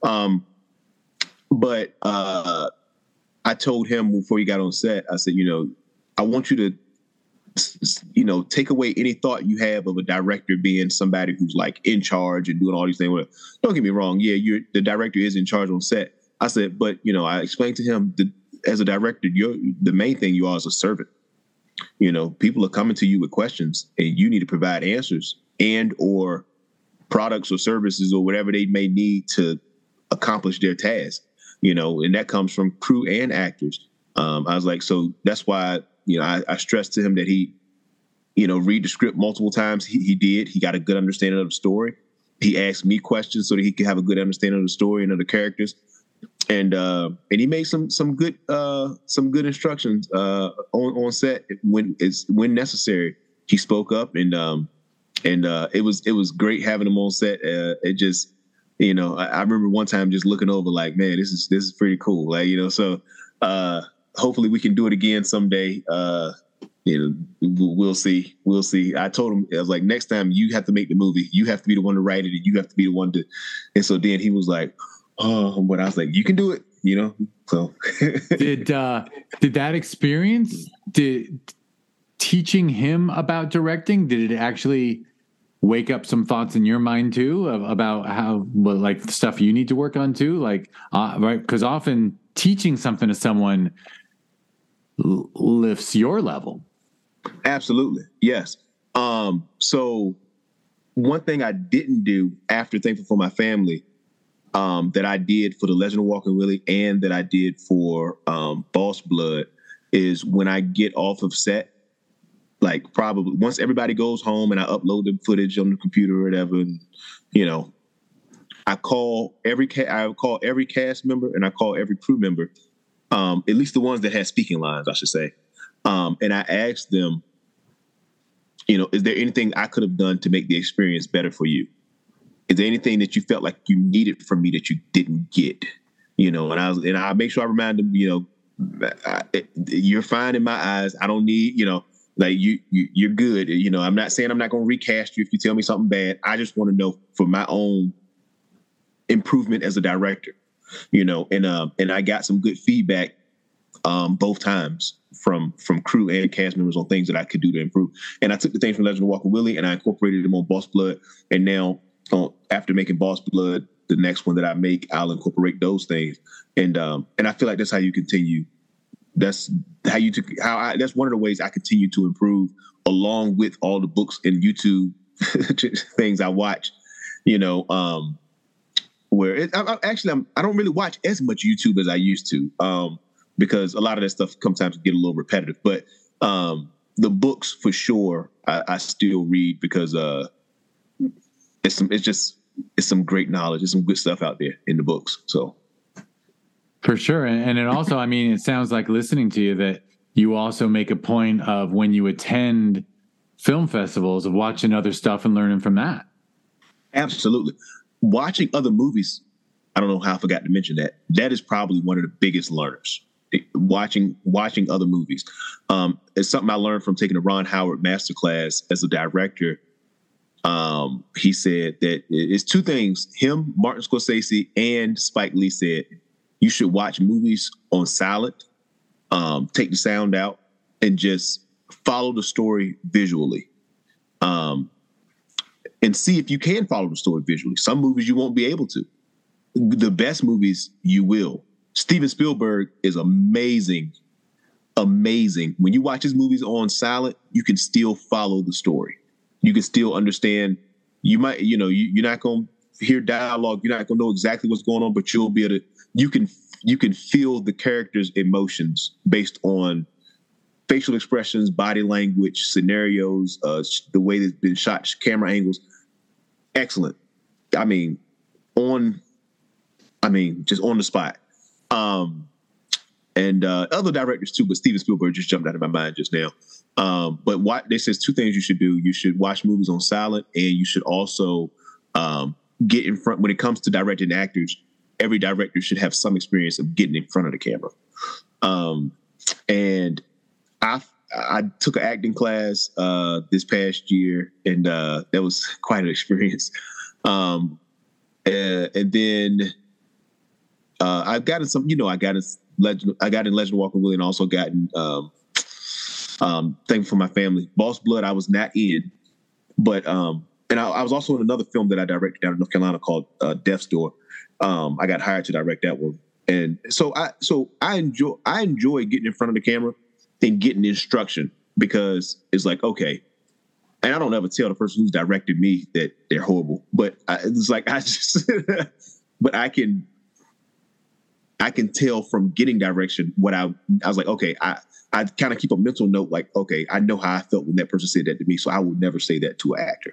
But I told him before he got on set, I said, I want you to, take away any thought you have of a director being somebody who's like in charge and doing all these things. Well, don't get me wrong. Yeah, the director is in charge on set. I said, but, I explained to him that as a director, the main thing you are is a servant. People are coming to you with questions and you need to provide answers and or products or services or whatever they may need to accomplish their task. And that comes from crew and actors. I was like, so that's why, I stressed to him that he, read the script multiple times. He did. He got a good understanding of the story. He asked me questions so that he could have a good understanding of the story and of the characters. And he made some good instructions on set when necessary. He spoke up and it was great having him on set. It just. I remember one time just looking over like, man, this is pretty cool. Like, so hopefully we can do it again someday. we'll see. We'll see. I told him, I was like, next time you have to make the movie, you have to be the one to write it, and you have to be the one to. And so then he was like, "Oh," but I was like, "You can do it," So did that experience, teaching him about directing, did it actually wake up some thoughts in your mind too about how, like, the stuff you need to work on too, like, right? Because often teaching something to someone lifts your level. Absolutely. Yes. So one thing I didn't do after Thankful for My Family, that I did for The Legend of Walking Willie and that I did for Boss Blood, is when I get off of set, like probably once everybody goes home and I upload the footage on the computer or whatever, and, I call every cast member and I call every crew member, at least the ones that had speaking lines, I should say. And I asked them, is there anything I could have done to make the experience better for you? Is there anything that you felt like you needed from me that you didn't get? And I make sure I remind them, you're fine in my eyes. I don't need, like you're good. I'm not saying I'm not going to recast you if you tell me something bad. I just want to know for my own improvement as a director, and I got some good feedback both times from crew and cast members on things that I could do to improve. And I took the things from Legend of Walking Willie and I incorporated them on Boss Blood. And now after making Boss Blood, the next one that I make, I'll incorporate those things. And I feel like that's how you continue. That's that's one of the ways I continue to improve, along with all the books and YouTube things I watch, where I don't really watch as much YouTube as I used to. Because a lot of that stuff sometimes get a little repetitive. But the books, for sure, I still read because it's some great knowledge. There's some good stuff out there in the books. So for sure. And it also, it sounds like, listening to you, that you also make a point of, when you attend film festivals, of watching other stuff and learning from that. Absolutely. Watching other movies, I don't know how I forgot to mention that. That is probably one of the biggest learners. Watching other movies. It's something I learned from taking a Ron Howard masterclass as a director. He said that it's two things. Him, Martin Scorsese, and Spike Lee said you should watch movies on silent, take the sound out, and just follow the story visually. And see if you can follow the story visually. Some movies you won't be able to. The best movies you will. Steven Spielberg is amazing. When you watch his movies on silent, you can still follow the story. You can still understand. You might, you're not going to hear dialogue. You're not going to know exactly what's going on, but you'll be able to. You can feel the characters' emotions based on facial expressions, body language, scenarios, the way it's been shot, camera angles. Excellent. Just on the spot. And other directors too, but Steven Spielberg just jumped out of my mind just now. But this says two things you should do. You should watch movies on silent, and you should also get in front. When it comes to directing actors, every director should have some experience of getting in front of the camera. And I took an acting class this past year, and that was quite an experience. And then I've gotten some, I got in Legend of Walking Willie, and also gotten Thankful for My Family. Boss Blood I was not in, but and I was also in another film that I directed down in North Carolina called Death's Door. I got hired to direct that one, and so I enjoy getting in front of the camera and getting instruction, because it's like, okay. And I don't ever tell the person who's directed me that they're horrible, but but I can tell from getting direction what I was like, okay, I kind of keep a mental note, like, okay, I know how I felt when that person said that to me, so I would never say that to an actor,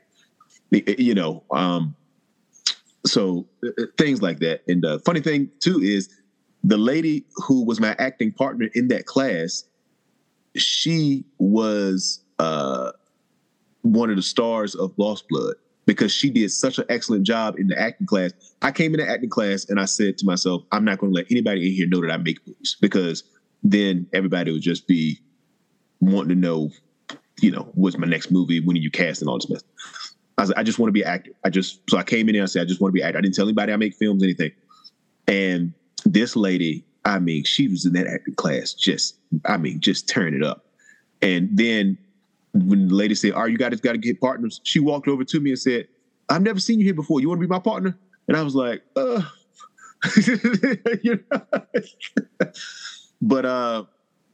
so things like that. And the funny thing too is the lady who was my acting partner in that class, she was one of the stars of Lost Blood, because she did such an excellent job in the acting class. I came in the acting class and I said to myself, I'm not going to let anybody in here know that I make movies, because then everybody would just be wanting to know what's my next movie? When are you casting all this mess? I was like, I just want to be an actor. So I came in there and I said, I just want to be an actor. I didn't tell anybody I make films, anything. And this lady, she was in that acting class, just turn it up. And then when the lady said, you guys got to get partners, she walked over to me and said, I've never seen you here before. You want to be my partner? And I was like, But,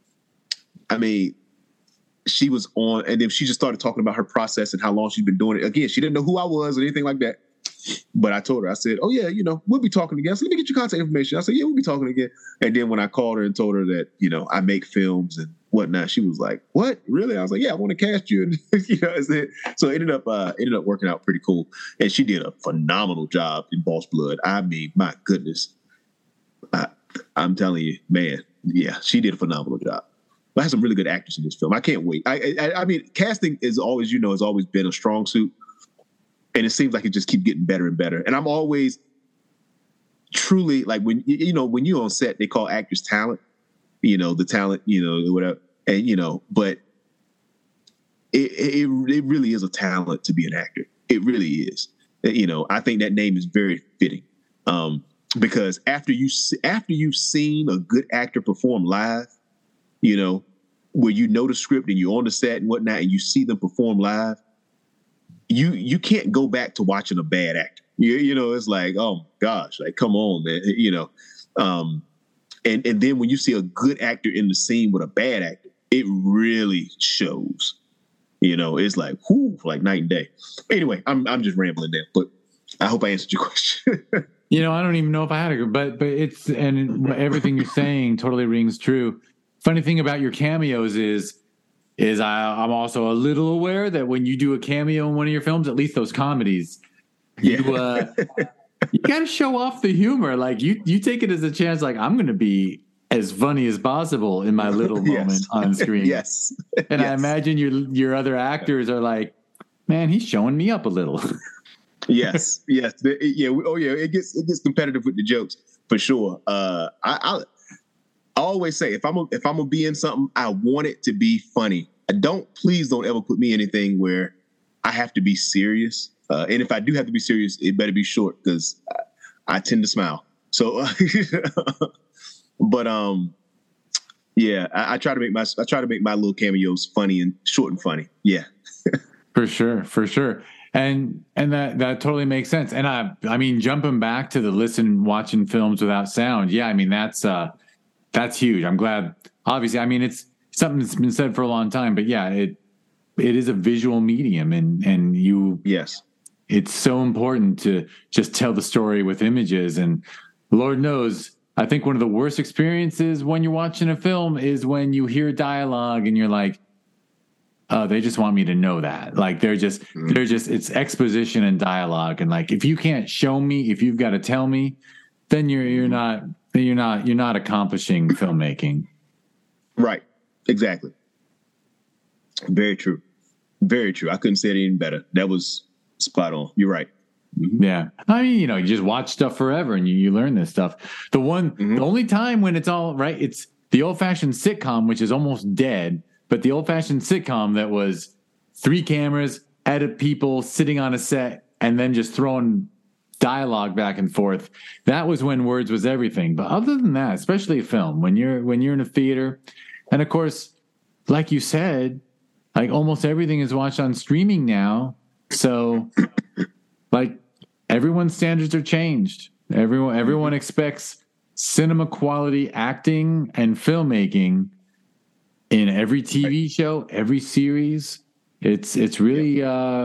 she was on, and then she just started talking about her process and how long she's been doing it. Again, she didn't know who I was or anything like that. But I told her, I said, oh, yeah, we'll be talking again. So let me get your contact information. I said, yeah, we'll be talking again. And then when I called her and told her that, I make films and whatnot, she was like, what? Really? I was like, yeah, I want to cast you. And, so it ended up working out pretty cool. And she did a phenomenal job in Boss Blood. My goodness. I'm telling you, man, yeah, she did a phenomenal job. I had some really good actors in this film. I can't wait. Casting is always, has always been a strong suit. And it seems like it just keeps getting better and better. And I'm always truly like when you're on set, they call actors talent, the talent, whatever. And, but it really is a talent to be an actor. It really is. I think that name is very fitting. Because after you've seen a good actor perform live, where the script and you're on the set and whatnot, and you see them perform live, you can't go back to watching a bad actor. It's like, oh gosh, like come on, man. And then when you see a good actor in the scene with a bad actor, it really shows. It's like, whoo, like night and day. Anyway, I'm just rambling there, but I hope I answered your question. I don't even know if I had a, but it's, and everything you're saying totally rings true. Funny thing about your cameos is I'm also a little aware that when you do a cameo in one of your films, at least those comedies, you got to show off the humor. Like you take it as a chance. Like I'm going to be as funny as possible in my little moment on screen. Yes. And I imagine your other actors are like, man, he's showing me up a little. Yes. Yeah. Oh yeah. It gets competitive with the jokes for sure. I always say if I'm gonna be in something, I want it to be funny. Please don't ever put me in anything where I have to be serious. And if I do have to be serious, it better be short because I tend to smile. So, but yeah, I try to make my little cameos funny and short and funny. Yeah, for sure. And that totally makes sense. And I mean, jumping back to the watching films without sound. Yeah, I mean that's huge. I'm glad. Obviously, I mean it's something that's been said for a long time, but yeah, it is a visual medium, and you. Yes. It's so important to just tell the story with images, and Lord knows, I think one of the worst experiences when you're watching a film is when you hear dialogue and you're like, oh, they just want me to know that. Like they're just it's exposition and dialogue, and like if you can't show me, if you've got to tell me, then you're not accomplishing filmmaking. Right. Exactly. Very true. Very true. I couldn't say it any better. That was spot on. You're right. Mm-hmm. Yeah. I mean, you just watch stuff forever and you learn this stuff. The only time when it's all right, it's the old fashioned sitcom, which is almost dead, but the old fashioned sitcom that was 3 cameras, edit people sitting on a set and then just throwing dialogue back and forth. That was when words was everything. But other than that, especially a film, when you're in a theater, and of course, like you said, like almost everything is watched on streaming now. So like everyone's standards are changed. Everyone expects cinema quality acting and filmmaking in every TV show, every series. It's really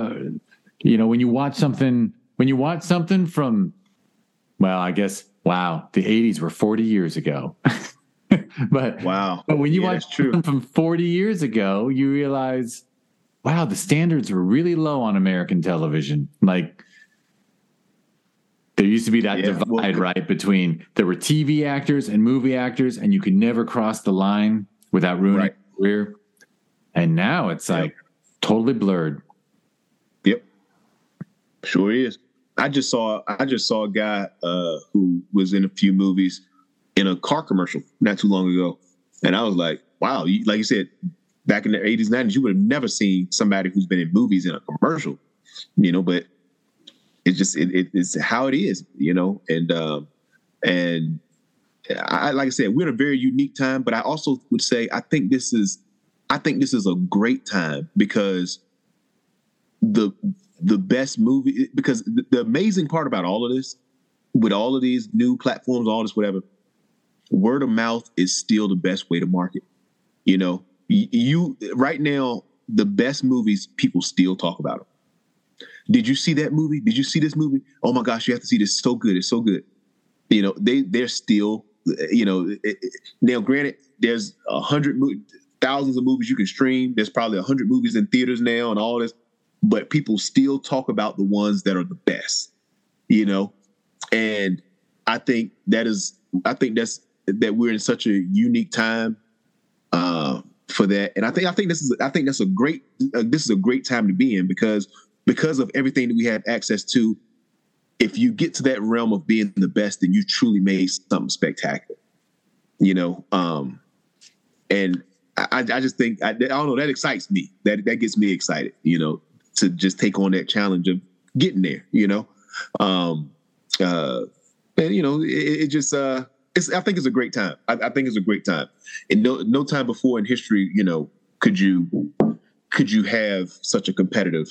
when you watch something from, well, I guess, wow, the 80s were 40 years ago. But when you watch something from 40 years ago, you realize, wow, the standards were really low on American television. Like there used to be that divide, right, between there were TV actors and movie actors, and you could never cross the line without ruining your career. And now it's like totally blurred. Yep, sure is. I just saw a guy who was in a few movies in a car commercial not too long ago, and I was like, wow, like you said, back in the 80s, 90s, you would have never seen somebody who's been in movies in a commercial, but it's just, it's how it is, and I, like I said, we're in a very unique time, but I also would say, I think this is a great time because the best movie, because the amazing part about all of this, with all of these new platforms, all this, whatever, word of mouth is still the best way to market. You right now, the best movies, people still talk about them. Did you see that movie? Did you see this movie? Oh my gosh, you have to see this. It's so good. It's so good. They're still, now granted, there's thousands of movies you can stream. There's probably 100 movies in theaters now and all this, but people still talk about the ones that are the best, and I think that we're in such a unique time for that. And I think this is a great time to be in because of everything that we have access to. If you get to that realm of being the best, then you truly made something spectacular, and I just think, I don't know, that excites me. That gets me excited, to just take on that challenge of getting there, and it just, I think it's a great time. I think it's a great time. And no time before in history, could you have such a competitive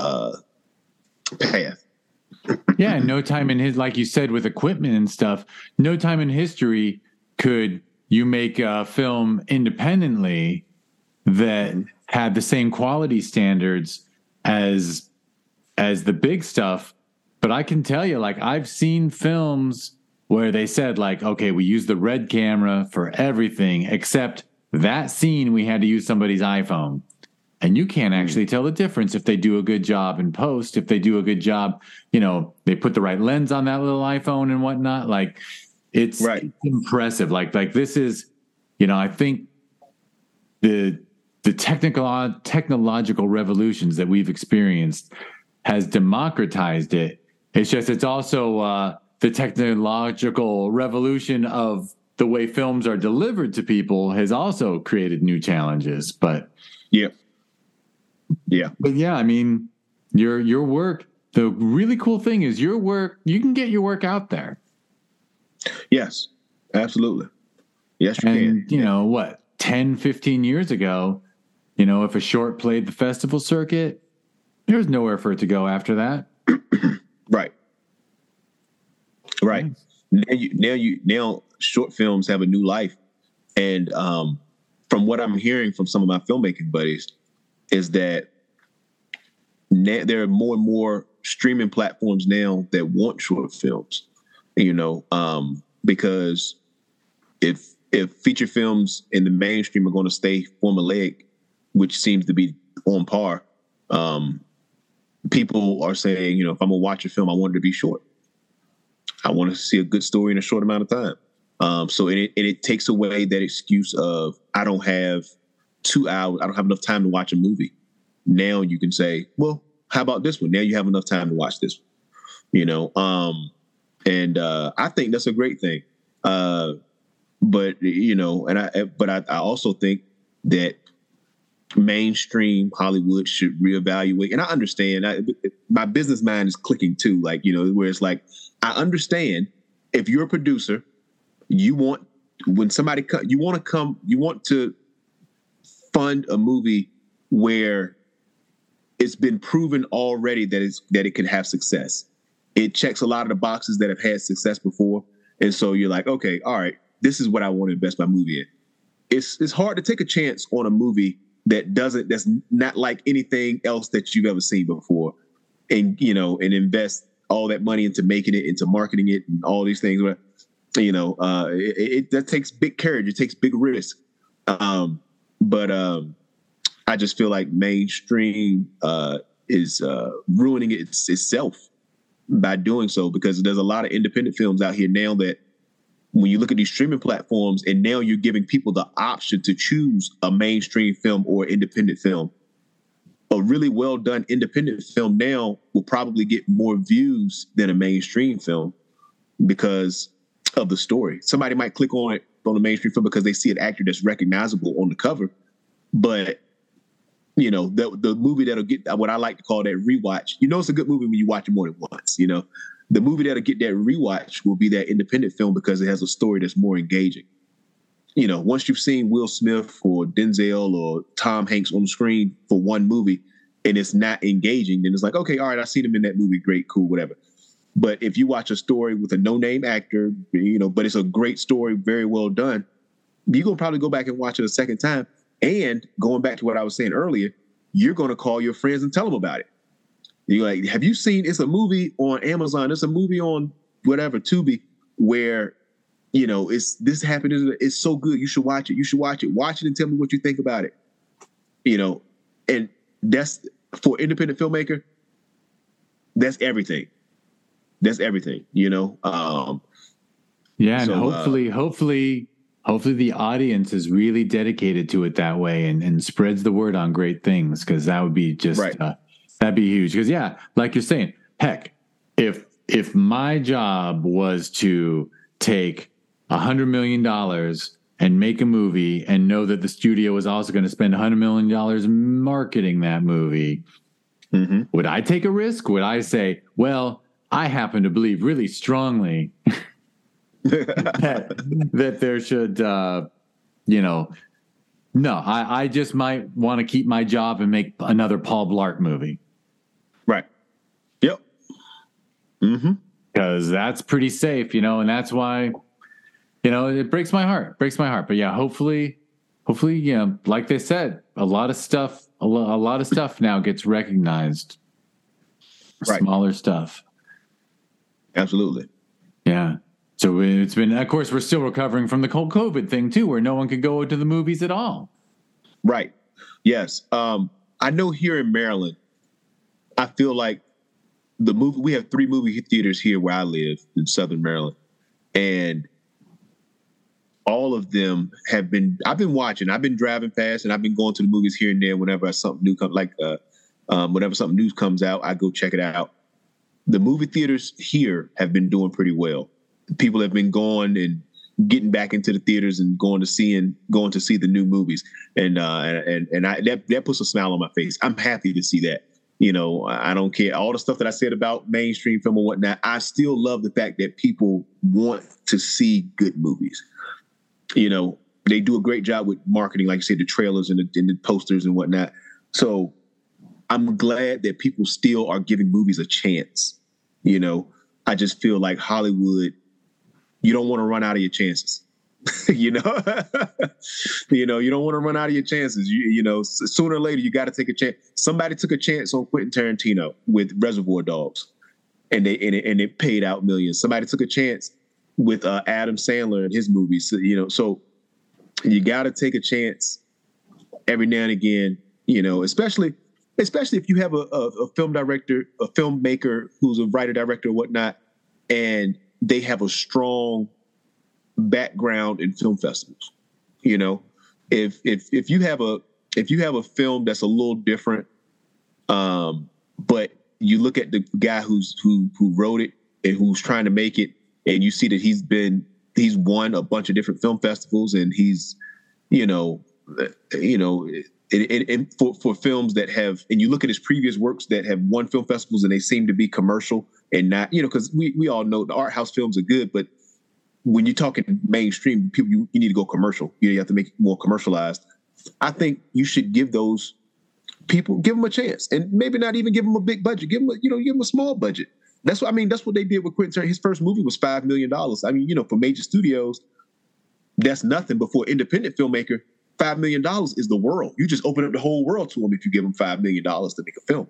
path. Yeah, no time in like you said, with equipment and stuff, no time in history could you make a film independently that had the same quality standards as the big stuff. But I can tell you, like, I've seen films where they said, like, okay, we use the red camera for everything except that scene we had to use somebody's iPhone. And you can't actually tell the difference if they do a good job in post, if they do a good job, they put the right lens on that little iPhone and whatnot. Like, it's impressive. Like this is, I think the technological revolutions that we've experienced has democratized it. It's also the technological revolution of the way films are delivered to people has also created new challenges. But but I mean, your work, the really cool thing is your work, you can get your work out there. Yes, absolutely. Yes, you can. 10, 15 years ago, if a short played the festival circuit, there was nowhere for it to go after that. Right. Now short films have a new life. And from what I'm hearing from some of my filmmaking buddies is that there are more and more streaming platforms now that want short films, because if feature films in the mainstream are going to stay formulaic, which seems to be on par, people are saying, if I'm gonna watch a film, I want it to be short. I want to see a good story in a short amount of time. So it takes away that excuse of I don't have 2 hours, I don't have enough time to watch a movie. Now you can say, well, how about this one? Now you have enough time to watch this one. And I think that's a great thing. But I also think that mainstream Hollywood should reevaluate. And I understand, my business mind is clicking too, like, where it's like, I understand if you're a producer, you want to fund a movie where it's been proven already that it can have success. It checks a lot of the boxes that have had success before. And so you're like, okay, all right, this is what I want to invest my movie in. It's hard to take a chance on a movie that's not like anything else that you've ever seen before, and invest all that money into making it, into marketing it, and all these things. That takes big courage. It takes big risk. But I just feel like mainstream is ruining itself by doing so, because there's a lot of independent films out here now that when you look at these streaming platforms, and now you're giving people the option to choose a mainstream film or independent film. A really well done independent film now will probably get more views than a mainstream film because of the story. Somebody might click on it on a mainstream film because they see an actor that's recognizable on the cover, But the movie that'll get what I like to call that rewatch. It's a good movie when you watch it more than once. The movie that'll get that rewatch will be that independent film because it has a story that's more engaging. Once you've seen Will Smith or Denzel or Tom Hanks on the screen for one movie and it's not engaging, then it's like, okay, all right, I seen him in that movie. Great, cool, whatever. But if you watch a story with a no-name actor, but it's a great story, very well done, you're going to probably go back and watch it a second time. And going back to what I was saying earlier, you're going to call your friends and tell them about it. You're like, have you seen, it's a movie on Amazon, it's a movie on whatever, Tubi, where, this happened, it's so good, you should watch it, watch it and tell me what you think about it. And that's, for independent filmmaker, that's everything. And hopefully the audience is really dedicated to it that way and spreads the word on great things, because that would be just right. That'd be huge. Because like you're saying, heck, if my job was to take $100 million and make a movie and know that the studio is also going to spend $100 million marketing that movie, would I take a risk? Would I say, well, I happen to believe really strongly that there should, no, I just might want to keep my job and make another Paul Blart movie. Right. Yep. Because that's pretty safe, and that's why, it breaks my heart. But yeah, hopefully, like they said, a lot of stuff now gets recognized. Right. Smaller stuff. Absolutely. Yeah. So it's been, of course, we're still recovering from the whole COVID thing too, where no one could go to the movies at all. Right. Yes. I know here in Maryland, I feel like we have 3 movie theaters here where I live in Southern Maryland, and all of them I've been watching. I've been driving past and I've been going to the movies here and there whenever something new comes, whenever something new comes out, I go check it out. The movie theaters here have been doing pretty well. People have been going and getting back into the theaters and going to see the new movies, and that puts a smile on my face. I'm happy to see that. I don't care all the stuff that I said about mainstream film and whatnot. I still love the fact that people want to see good movies. They do a great job with marketing, like you said, the trailers and the posters and whatnot. So I'm glad that people still are giving movies a chance. I just feel like Hollywood, you don't want to run out of your chances. You don't want to run out of your chances. Sooner or later, you got to take a chance. Somebody took a chance on Quentin Tarantino with Reservoir Dogs, and it paid out millions. Somebody took a chance with Adam Sandler and his movies. So you got to take a chance every now and again. Especially if you have a film director, a filmmaker who's a writer, director, or whatnot, and they have a strong background in film festivals. If you have a film that's a little different, but you look at the guy who wrote it and who's trying to make it, and you see that he's won a bunch of different film festivals, and he's and for films that have, and you look at his previous works that have won film festivals and they seem to be commercial and not, because we all know the art house films are good, but when you're talking mainstream, people, you need to go commercial. You have to make it more commercialized. I think you should give those people, give them a chance, and maybe not even give them a big budget. Give them a small budget. That's what they did with Quentin Tarantino. His first movie was $5 million. For major studios, that's nothing. But for an independent filmmaker, $5 million is the world. You just open up the whole world to them if you give them $5 million to make a film.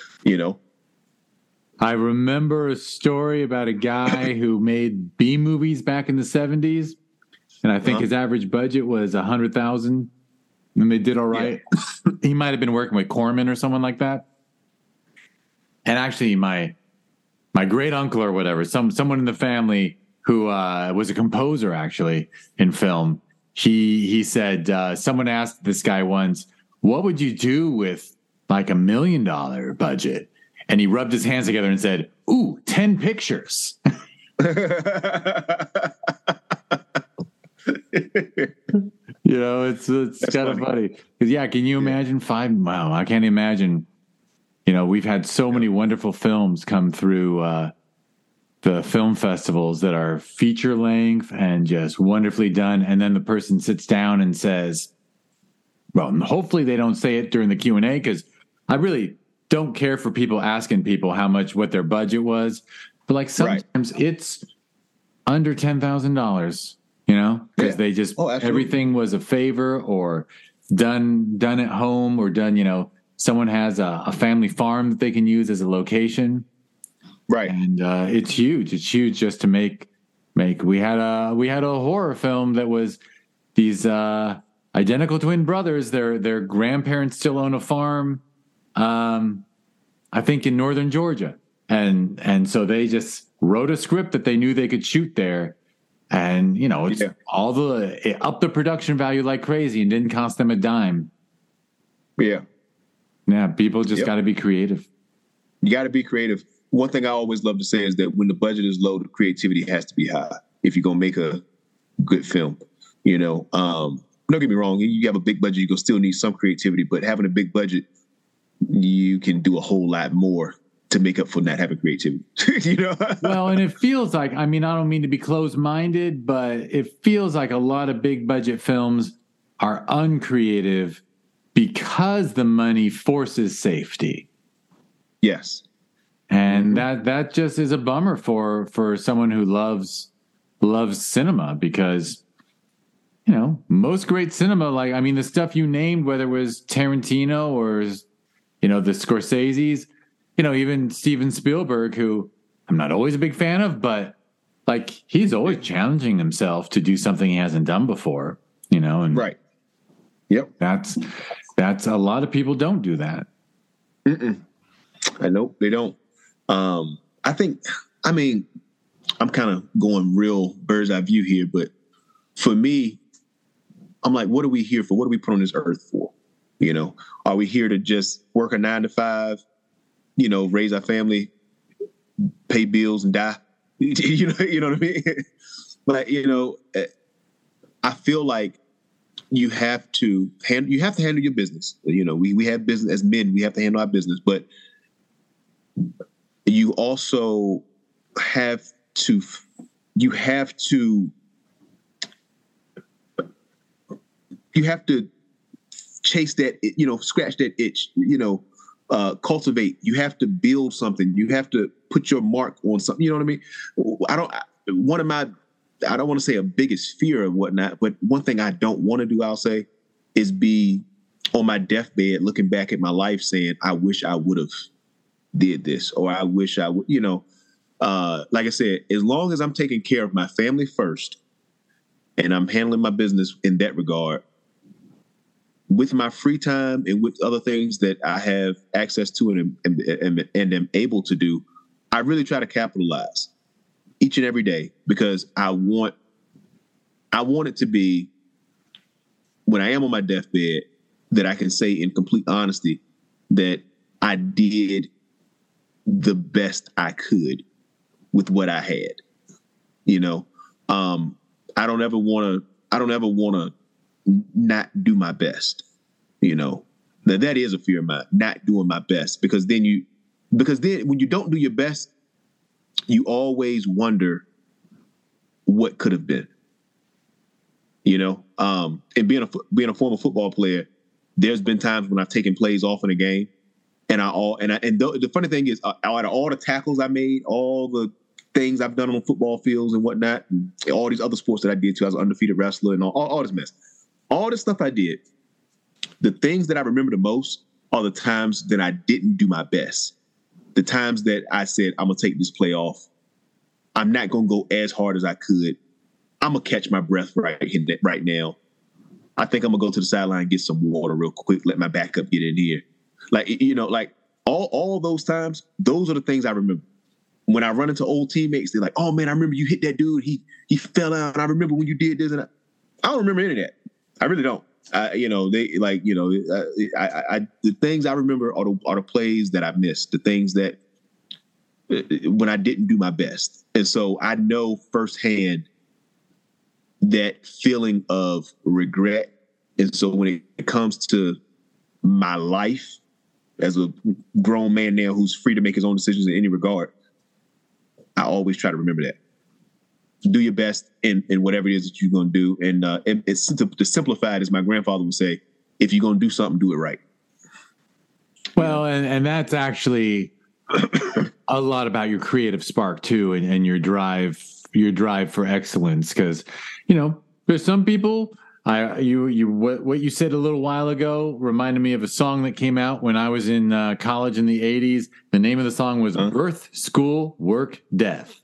I remember a story about a guy who made B movies back in the 70s, and I think his average budget was $100,000, and they did all right. Yeah. He might have been working with Corman or someone like that. And actually, my great uncle or whatever, someone in the family who was a composer actually in film. He said someone asked this guy once, "What would you do with like $1 million budget?" And he rubbed his hands together and said, "Ooh, 10 pictures." It's kind of funny because can you imagine 5? Wow, I can't imagine. We've had so many wonderful films come through the film festivals that are feature length and just wonderfully done, and then the person sits down and says, well, hopefully they don't say it during the Q&A, because I really don't care for people asking people what their budget was, but like sometimes it's under $10,000, because they just everything was a favor or done at home or done, someone has a family farm that they can use as a location. Right. And it's huge. It's huge just to make we had a horror film that was these identical twin brothers. Their grandparents still own a farm, I think in northern Georgia. And so they just wrote a script that they knew they could shoot there. And, it's it upped the production value like crazy and didn't cost them a dime. Yeah. Yeah. People just got to be creative. You got to be creative. One thing I always love to say is that when the budget is low, the creativity has to be high if you're going to make a good film. Don't get me wrong. You have a big budget, you're going to still need some creativity, but having a big budget, you can do a whole lot more to make up for not having creativity. Well, and it feels like, I don't mean to be closed-minded, but it feels like a lot of big budget films are uncreative because the money forces safety. Yes. And that just is a bummer for someone who loves cinema, because, most great cinema, the stuff you named, whether it was Tarantino or, the Scorseses, even Steven Spielberg, who I'm not always a big fan of, but he's always challenging himself to do something he hasn't done before, and right. Yep. That's a lot of people don't do that. I know they don't. I'm kind of going real bird's eye view here, but for me, I'm like, what are we here for? What are we put on this earth for? Are we here to just work a 9 to 5, raise our family, pay bills and die? You know what I mean? But, I feel like you have to handle your business. We have business as men, we have to handle our business, but you also have to chase that, scratch that itch, cultivate. You have to build something. You have to put your mark on something. You know what I mean? I don't want to say a biggest fear or whatnot, but one thing I don't want to do, I'll say, is be on my deathbed looking back at my life saying, I wish I would have did this, or I wish I would, like I said, as long as I'm taking care of my family first and I'm handling my business in that regard, with my free time and with other things that I have access to and am able to do, I really try to capitalize each and every day, because I want it to be, when I am on my deathbed, that I can say in complete honesty that I did the best I could with what I had. I don't ever want to not do my best. That is a fear of mine, not doing my best, because then when you don't do your best, you always wonder what could have been. And being a former football player, there's been times when I've taken plays off in a game, and the funny thing is, out of all the tackles I made, all the things I've done on football fields and whatnot, and all these other sports that I did too, I was an undefeated wrestler and all this mess, all this stuff I did, the things that I remember the most are the times that I didn't do my best. The times that I said, I'm going to take this play off. I'm not going to go as hard as I could. I'm going to catch my breath right now. I think I'm going to go to the sideline and get some water real quick, let my backup get in here. All those times, those are the things I remember. When I run into old teammates, they're like, oh man, I remember you hit that dude. He fell out. I remember when you did this. And I don't remember any of that. I really don't. The things I remember are the plays that I missed, the things that when I didn't do my best. And so I know firsthand that feeling of regret And so when it comes to my life as a grown man now who's free to make his own decisions in any regard, I always try to remember that. Do your best in whatever it is that you're going to do. And it's to simplify it, as my grandfather would say, if you're going to do something, do it right. Well, and that's actually a lot about your creative spark too, and your drive for excellence. Because, there's some people, what you said a little while ago reminded me of a song that came out when I was in college in the 80s. The name of the song was Birth, School, Work, Death.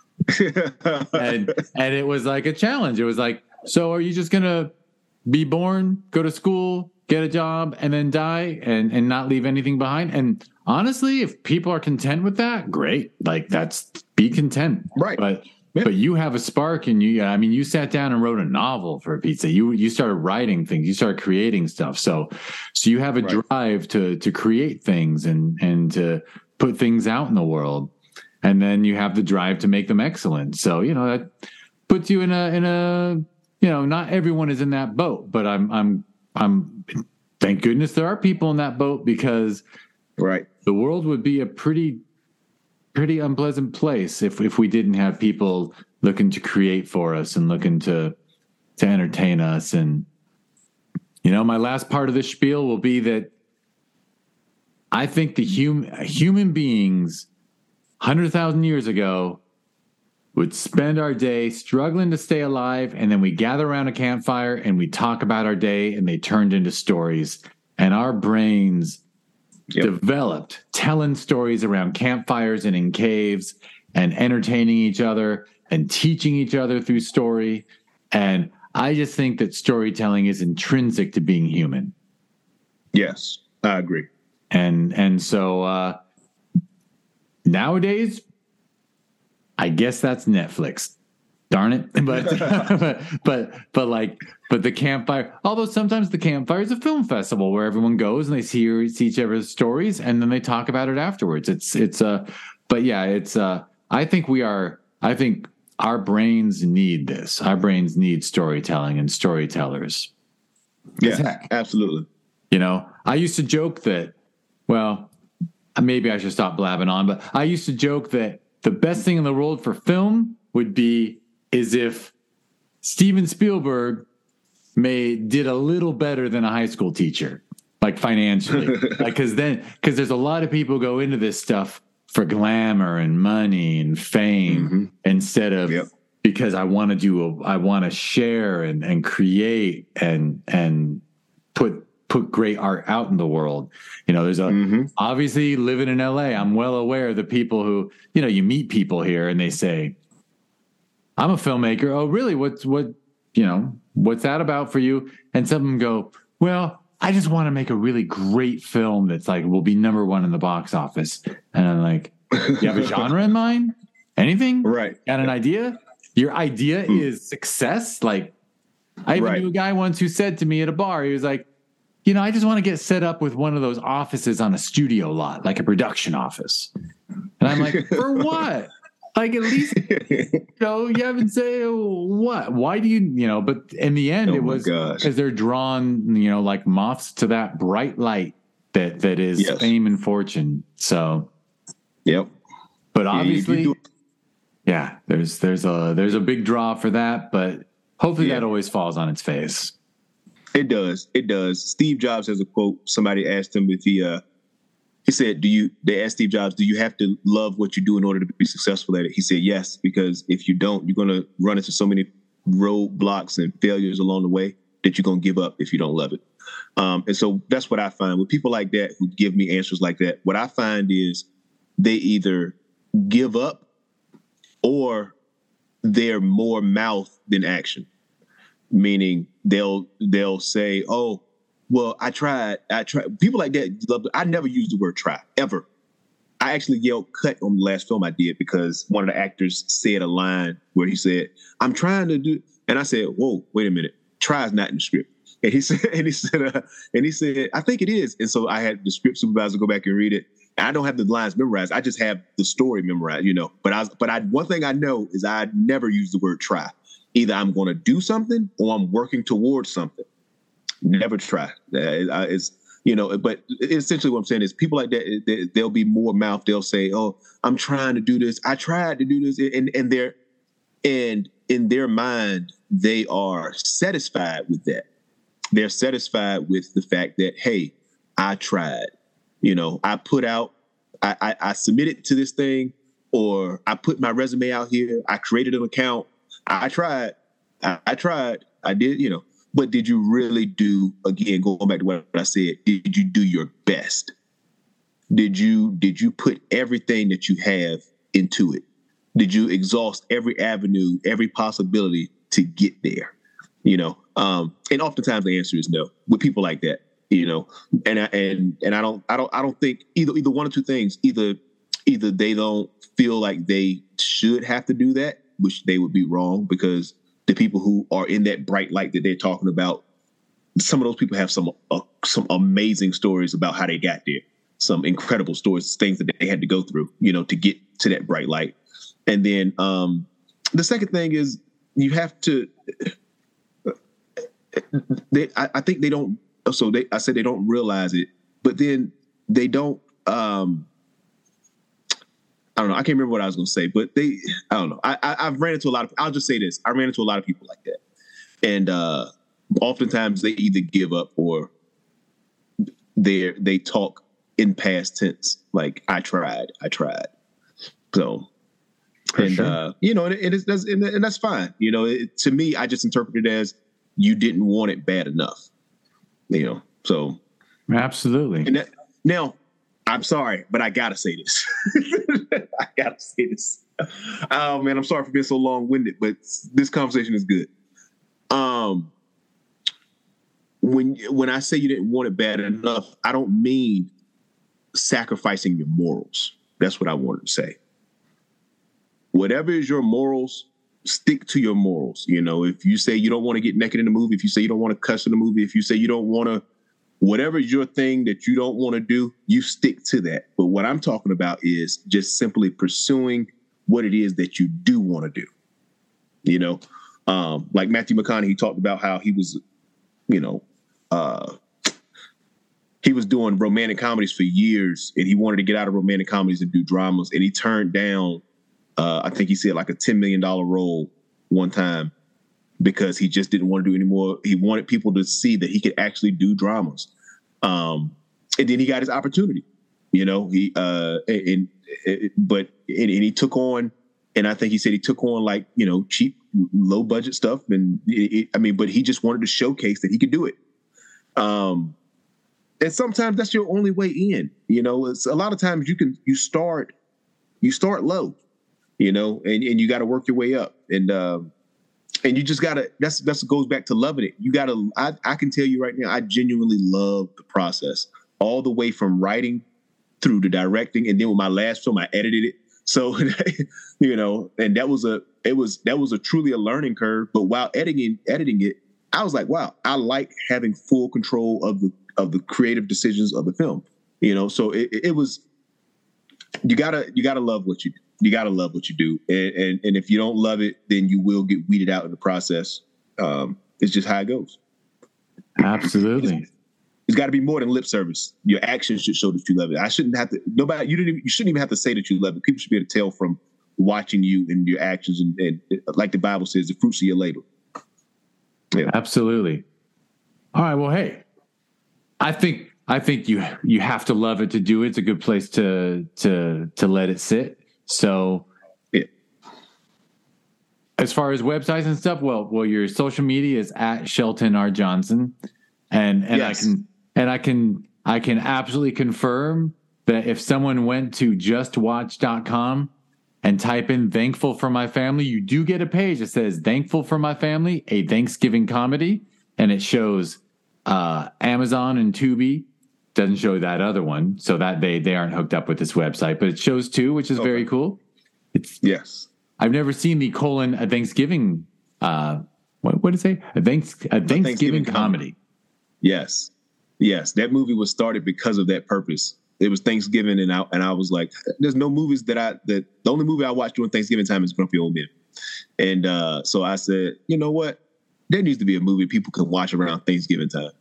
and it was like a challenge. It was like, so are you just going to be born, go to school, get a job, and then die and not leave anything behind? And honestly, if people are content with that, great. Like, be content. Right. But you have a spark, and you sat down and wrote a novel, for Pete's sake. You started writing things, you started creating stuff. So you have a drive to create things and to put things out in the world. And then you have the drive to make them excellent. So, that puts you in a not everyone is in that boat, but I'm thank goodness there are people in that boat, because the world would be a pretty unpleasant place if we didn't have people looking to create for us and looking to entertain us. And, my last part of the spiel will be that I think the human beings 100,000 years ago would spend our day struggling to stay alive, and then we gather around a campfire and we talk about our day, and they turned into stories. And our brains developed telling stories around campfires and in caves and entertaining each other and teaching each other through story. And I just think that storytelling is intrinsic to being human. Yes, I agree. And so nowadays, I guess that's Netflix. Darn it. But the campfire, although sometimes the campfire is a film festival where everyone goes and they see each other's stories, and then they talk about it afterwards. I think our brains need this. Our brains need storytelling and storytellers. Yeah, absolutely. I used to joke that, well, maybe I should stop blabbing on, but I used to joke that the best thing in the world for film is if Steven Spielberg did a little better than a high school teacher, like financially, because there's a lot of people go into this stuff for glamour and money and fame instead of because I want to share and create and put great art out in the world. There's obviously living in LA, I'm well aware of the people who, you meet people here and they say, I'm a filmmaker. Oh, really? What's that about for you? And some of them go, well, I just want to make a really great film that's like, will be number one in the box office. And I'm like, you have a genre in mind? Anything? Right. Got an idea? Your idea is success? Like, I even knew a guy once who said to me at a bar, he was like, I just want to get set up with one of those offices on a studio lot, like a production office. And I'm like, for what? Like, at least, you haven't said what? Why do you, but in the end, it was because they're drawn, like moths to that bright light that is fame and fortune. So, but obviously, there's a big draw for that, but hopefully that always falls on its face. It does. Steve Jobs has a quote. Somebody asked him if he said, they asked Steve Jobs, do you have to love what you do in order to be successful at it? He said, yes, because if you don't, you're going to run into so many roadblocks and failures along the way that you're going to give up if you don't love it. And so that's what I find with people like that who give me answers like that. What I find is they either give up or they're more mouth than action, meaning they'll say, oh, well, I tried. People like that, I never used the word try, ever. I actually yelled cut on the last film I did because one of the actors said a line where he said, I'm trying to do, and I said, whoa, wait a minute. Try is not in the script. And he said, I think it is. And so I had the script supervisor go back and read it. And I don't have the lines memorized. I just have the story memorized, But one thing I know is I never use the word try. Either I'm going to do something or I'm working towards something. Never try. It's but essentially what I'm saying is people like that, they'll be more mouth. They'll say, "Oh, I'm trying to do this. I tried to do this," and in their mind, they are satisfied with that. They're satisfied with the fact that, hey, I tried. I put out, I submitted to this thing, or I put my resume out here. I created an account. I tried. I tried. I did. But did you really do, again, going back to what I said, did you do your best? Did you put everything that you have into it? Did you exhaust every avenue, every possibility to get there? And oftentimes the answer is no with people like that, and I don't think either one or two things, either they don't feel like they should have to do that, which they would be wrong, because the people who are in that bright light that they're talking about, some of those people have some amazing stories about how they got there, some incredible stories, things that they had to go through, to get to that bright light. And then the second thing is you have to. I think they don't. So I said they don't realize it, but then they don't. I don't know. I can't remember what I was going to say, but I don't know. I've ran into a lot of. I'll just say this: I ran into a lot of people like that, and oftentimes they either give up or they talk in past tense, like I tried. So. And sure. And that's fine. To me, I just interpret it as you didn't want it bad enough. So absolutely. And now, I'm sorry, but I gotta say this. Oh man, I'm sorry for being so long-winded, but this conversation is good. When I say you didn't want it bad enough, I don't mean sacrificing your morals. That's what I wanted to say. Whatever is your morals, stick to your morals. If you say you don't want to get naked in the movie, if you say you don't want to cuss in the movie, if you say you don't want to, whatever is your thing that you don't want to do, you stick to that. But what I'm talking about is just simply pursuing what it is that you do want to do. Like Matthew McConaughey talked about how he was, he was doing romantic comedies for years, and he wanted to get out of romantic comedies and do dramas, and he turned down I think he said like a $10 million role one time because he just didn't want to do anymore. He wanted people to see that he could actually do dramas. And then he got his opportunity, he took on, and I think he said he took on like, cheap, low budget stuff. And but he just wanted to showcase that he could do it. And sometimes that's your only way in, it's a lot of times you start low. And you got to work your way up, and you just gotta. That's goes back to loving it. You gotta. I can tell you right now, I genuinely love the process, all the way from writing through to directing, and then with my last film, I edited it. So, and that was a truly a learning curve. But while editing it, I was like, wow, I like having full control of the creative decisions of the film. So it was. You gotta love what you do. You got to love what you do. And if you don't love it, then you will get weeded out in the process. It's just how it goes. Absolutely. It's got to be more than lip service. Your actions should show that you love it. You shouldn't even have to say that you love it. People should be able to tell from watching you and your actions. And like the Bible says, the fruits of your labor. Yeah. Absolutely. All right. Well, hey, I think you have to love it to do it. It's a good place to let it sit. So, yeah. As far as websites and stuff, well, your social media is at Shelton R. Johnson, and yes. I can absolutely confirm that if someone went to justwatch.com and type in "Thankful for My Family," you do get a page that says "Thankful for My Family," a Thanksgiving comedy, and it shows Amazon and Tubi. Doesn't show that other one, so that they aren't hooked up with this website, but it shows two, which is very cool. Yes. I've never seen the a Thanksgiving. What did it say? A Thanksgiving comedy. Yes, that movie was started because of that purpose. It was Thanksgiving, and I was like, there's no movies the only movie I watch during Thanksgiving time is Grumpy Old Men, and so I said, you know what, there needs to be a movie people can watch around Thanksgiving time.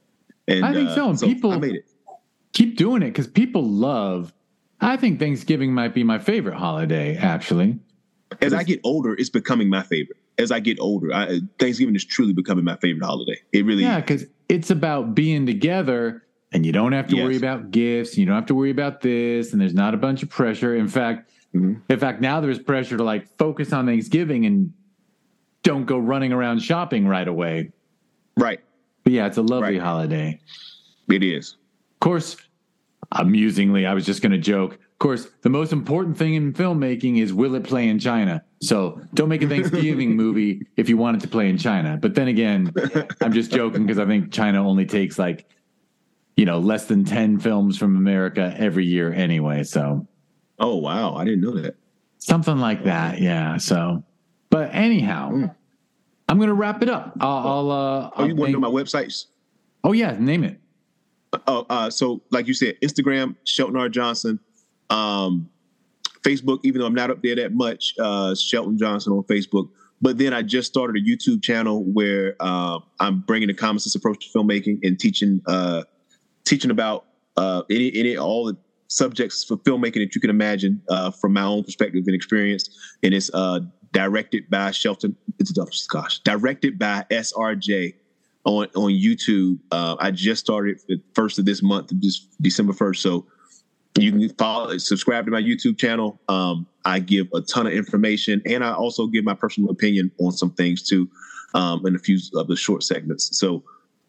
And I think so. And people I made it. Keep doing it because people love. I think Thanksgiving might be my favorite holiday, actually. As I get older, it's becoming my favorite. As I get older, Thanksgiving is truly becoming my favorite holiday. It really is. Because it's about being together, and you don't have to worry about gifts. You don't have to worry about this, and there's not a bunch of pressure. In fact, now there's pressure to like focus on Thanksgiving and don't go running around shopping right away. Right. But yeah, it's a lovely holiday. It is. Of course, amusingly, I was just going to joke. Of course, the most important thing in filmmaking is will it play in China? So don't make a Thanksgiving movie if you want it to play in China. But then again, I'm just joking because I think China only takes less than 10 films from America every year anyway. So. Oh, wow. I didn't know that. Something like that. Yeah. So, but anyhow, I'm going to wrap it up. You want to know my websites? Oh yeah. Name it. So like you said, Instagram, Shelton R. Johnson. Facebook, even though I'm not up there that much, Shelton Johnson on Facebook. But then I just started a YouTube channel where I'm bringing a common sense approach to filmmaking and teaching about all the subjects for filmmaking that you can imagine from my own perspective and experience. And it's directed by Shelton. Directed by SRJ on YouTube. I just started the first of this month, just December 1st. So you can subscribe to my YouTube channel. I give a ton of information, and I also give my personal opinion on some things too, in a few of the short segments. So,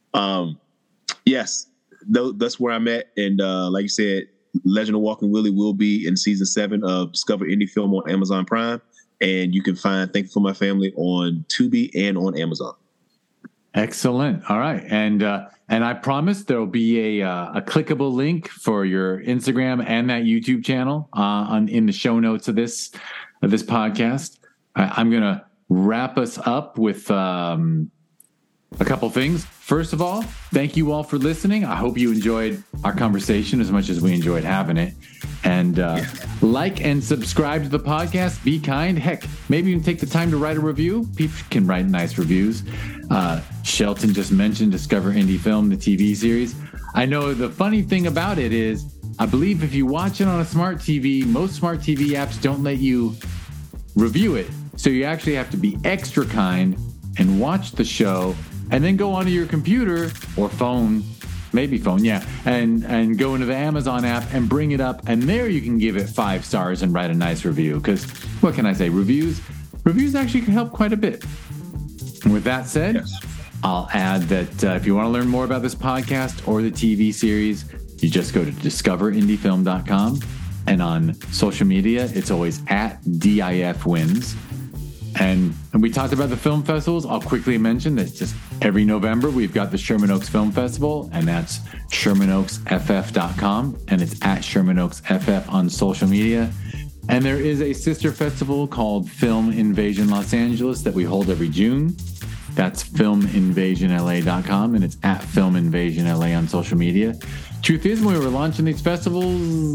yes, that's where I'm at. And like you said, Legend of Walking Willie will be in season 7 of Discover Indie Film on Amazon Prime, and you can find Thankful for My Family on Tubi and on Amazon. Excellent. All right. And I promise there'll be a clickable link for your Instagram and that YouTube channel in the show notes of this podcast. I'm going to wrap us up with a couple things. First of all, thank you all for listening. I hope you enjoyed our conversation as much as we enjoyed having it. And like and subscribe to the podcast. Be kind. Heck, maybe even take the time to write a review. People can write nice reviews. Shelton just mentioned Discover Indie Film, the TV series. I know the funny thing about it is, I believe if you watch it on a smart TV, most smart TV apps don't let you review it. So you actually have to be extra kind and watch the show and then go onto your computer or phone, maybe phone, and go into the Amazon app and bring it up. And there you can give it 5 stars and write a nice review. Because what can I say? Reviews actually can help quite a bit. And with that said, I'll add that if you want to learn more about this podcast or the TV series, you just go to discoverindiefilm.com. And on social media, it's always at DIFwins. And we talked about the film festivals. I'll quickly mention that just every November, we've got the Sherman Oaks Film Festival, and that's ShermanOaksFF.com, and it's at Sherman Oaks FF on social media. And there is a sister festival called Film Invasion Los Angeles that we hold every June. That's FilmInvasionLA.com, and it's at Film Invasion LA on social media. Truth is, when we were launching these festivals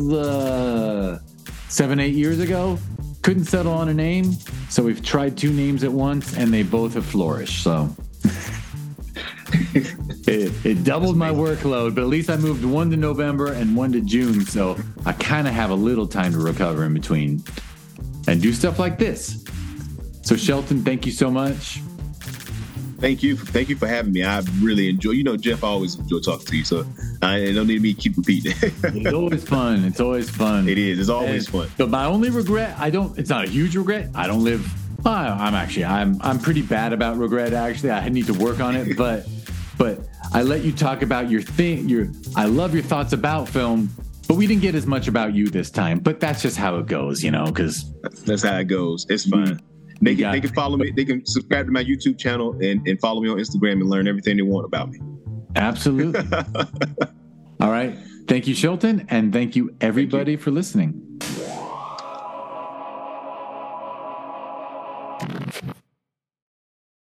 7-8 years ago, couldn't settle on a name, so we've tried 2 names at once, and they both have flourished. So it doubled my workload, but at least I moved one to November and one to June, so I kind of have a little time to recover in between and do stuff like this. So Shelton, thank you so much. Thank you for having me. I really enjoy. Jeff, I always enjoy talking to you, so I don't need me to keep repeating. It's always fun. It's always fun. It is. It's always fun. But my only regret, it's not a huge regret. I don't live. I'm pretty bad about regret. Actually, I need to work on it. But I let you talk about your thing. I love your thoughts about film. But we didn't get as much about you this time. But that's just how it goes, because that's how it goes. It's fine. They can follow me. They can subscribe to my YouTube channel and follow me on Instagram and learn everything they want about me. Absolutely. All right. Thank you, Shelton. And thank you, everybody, for listening.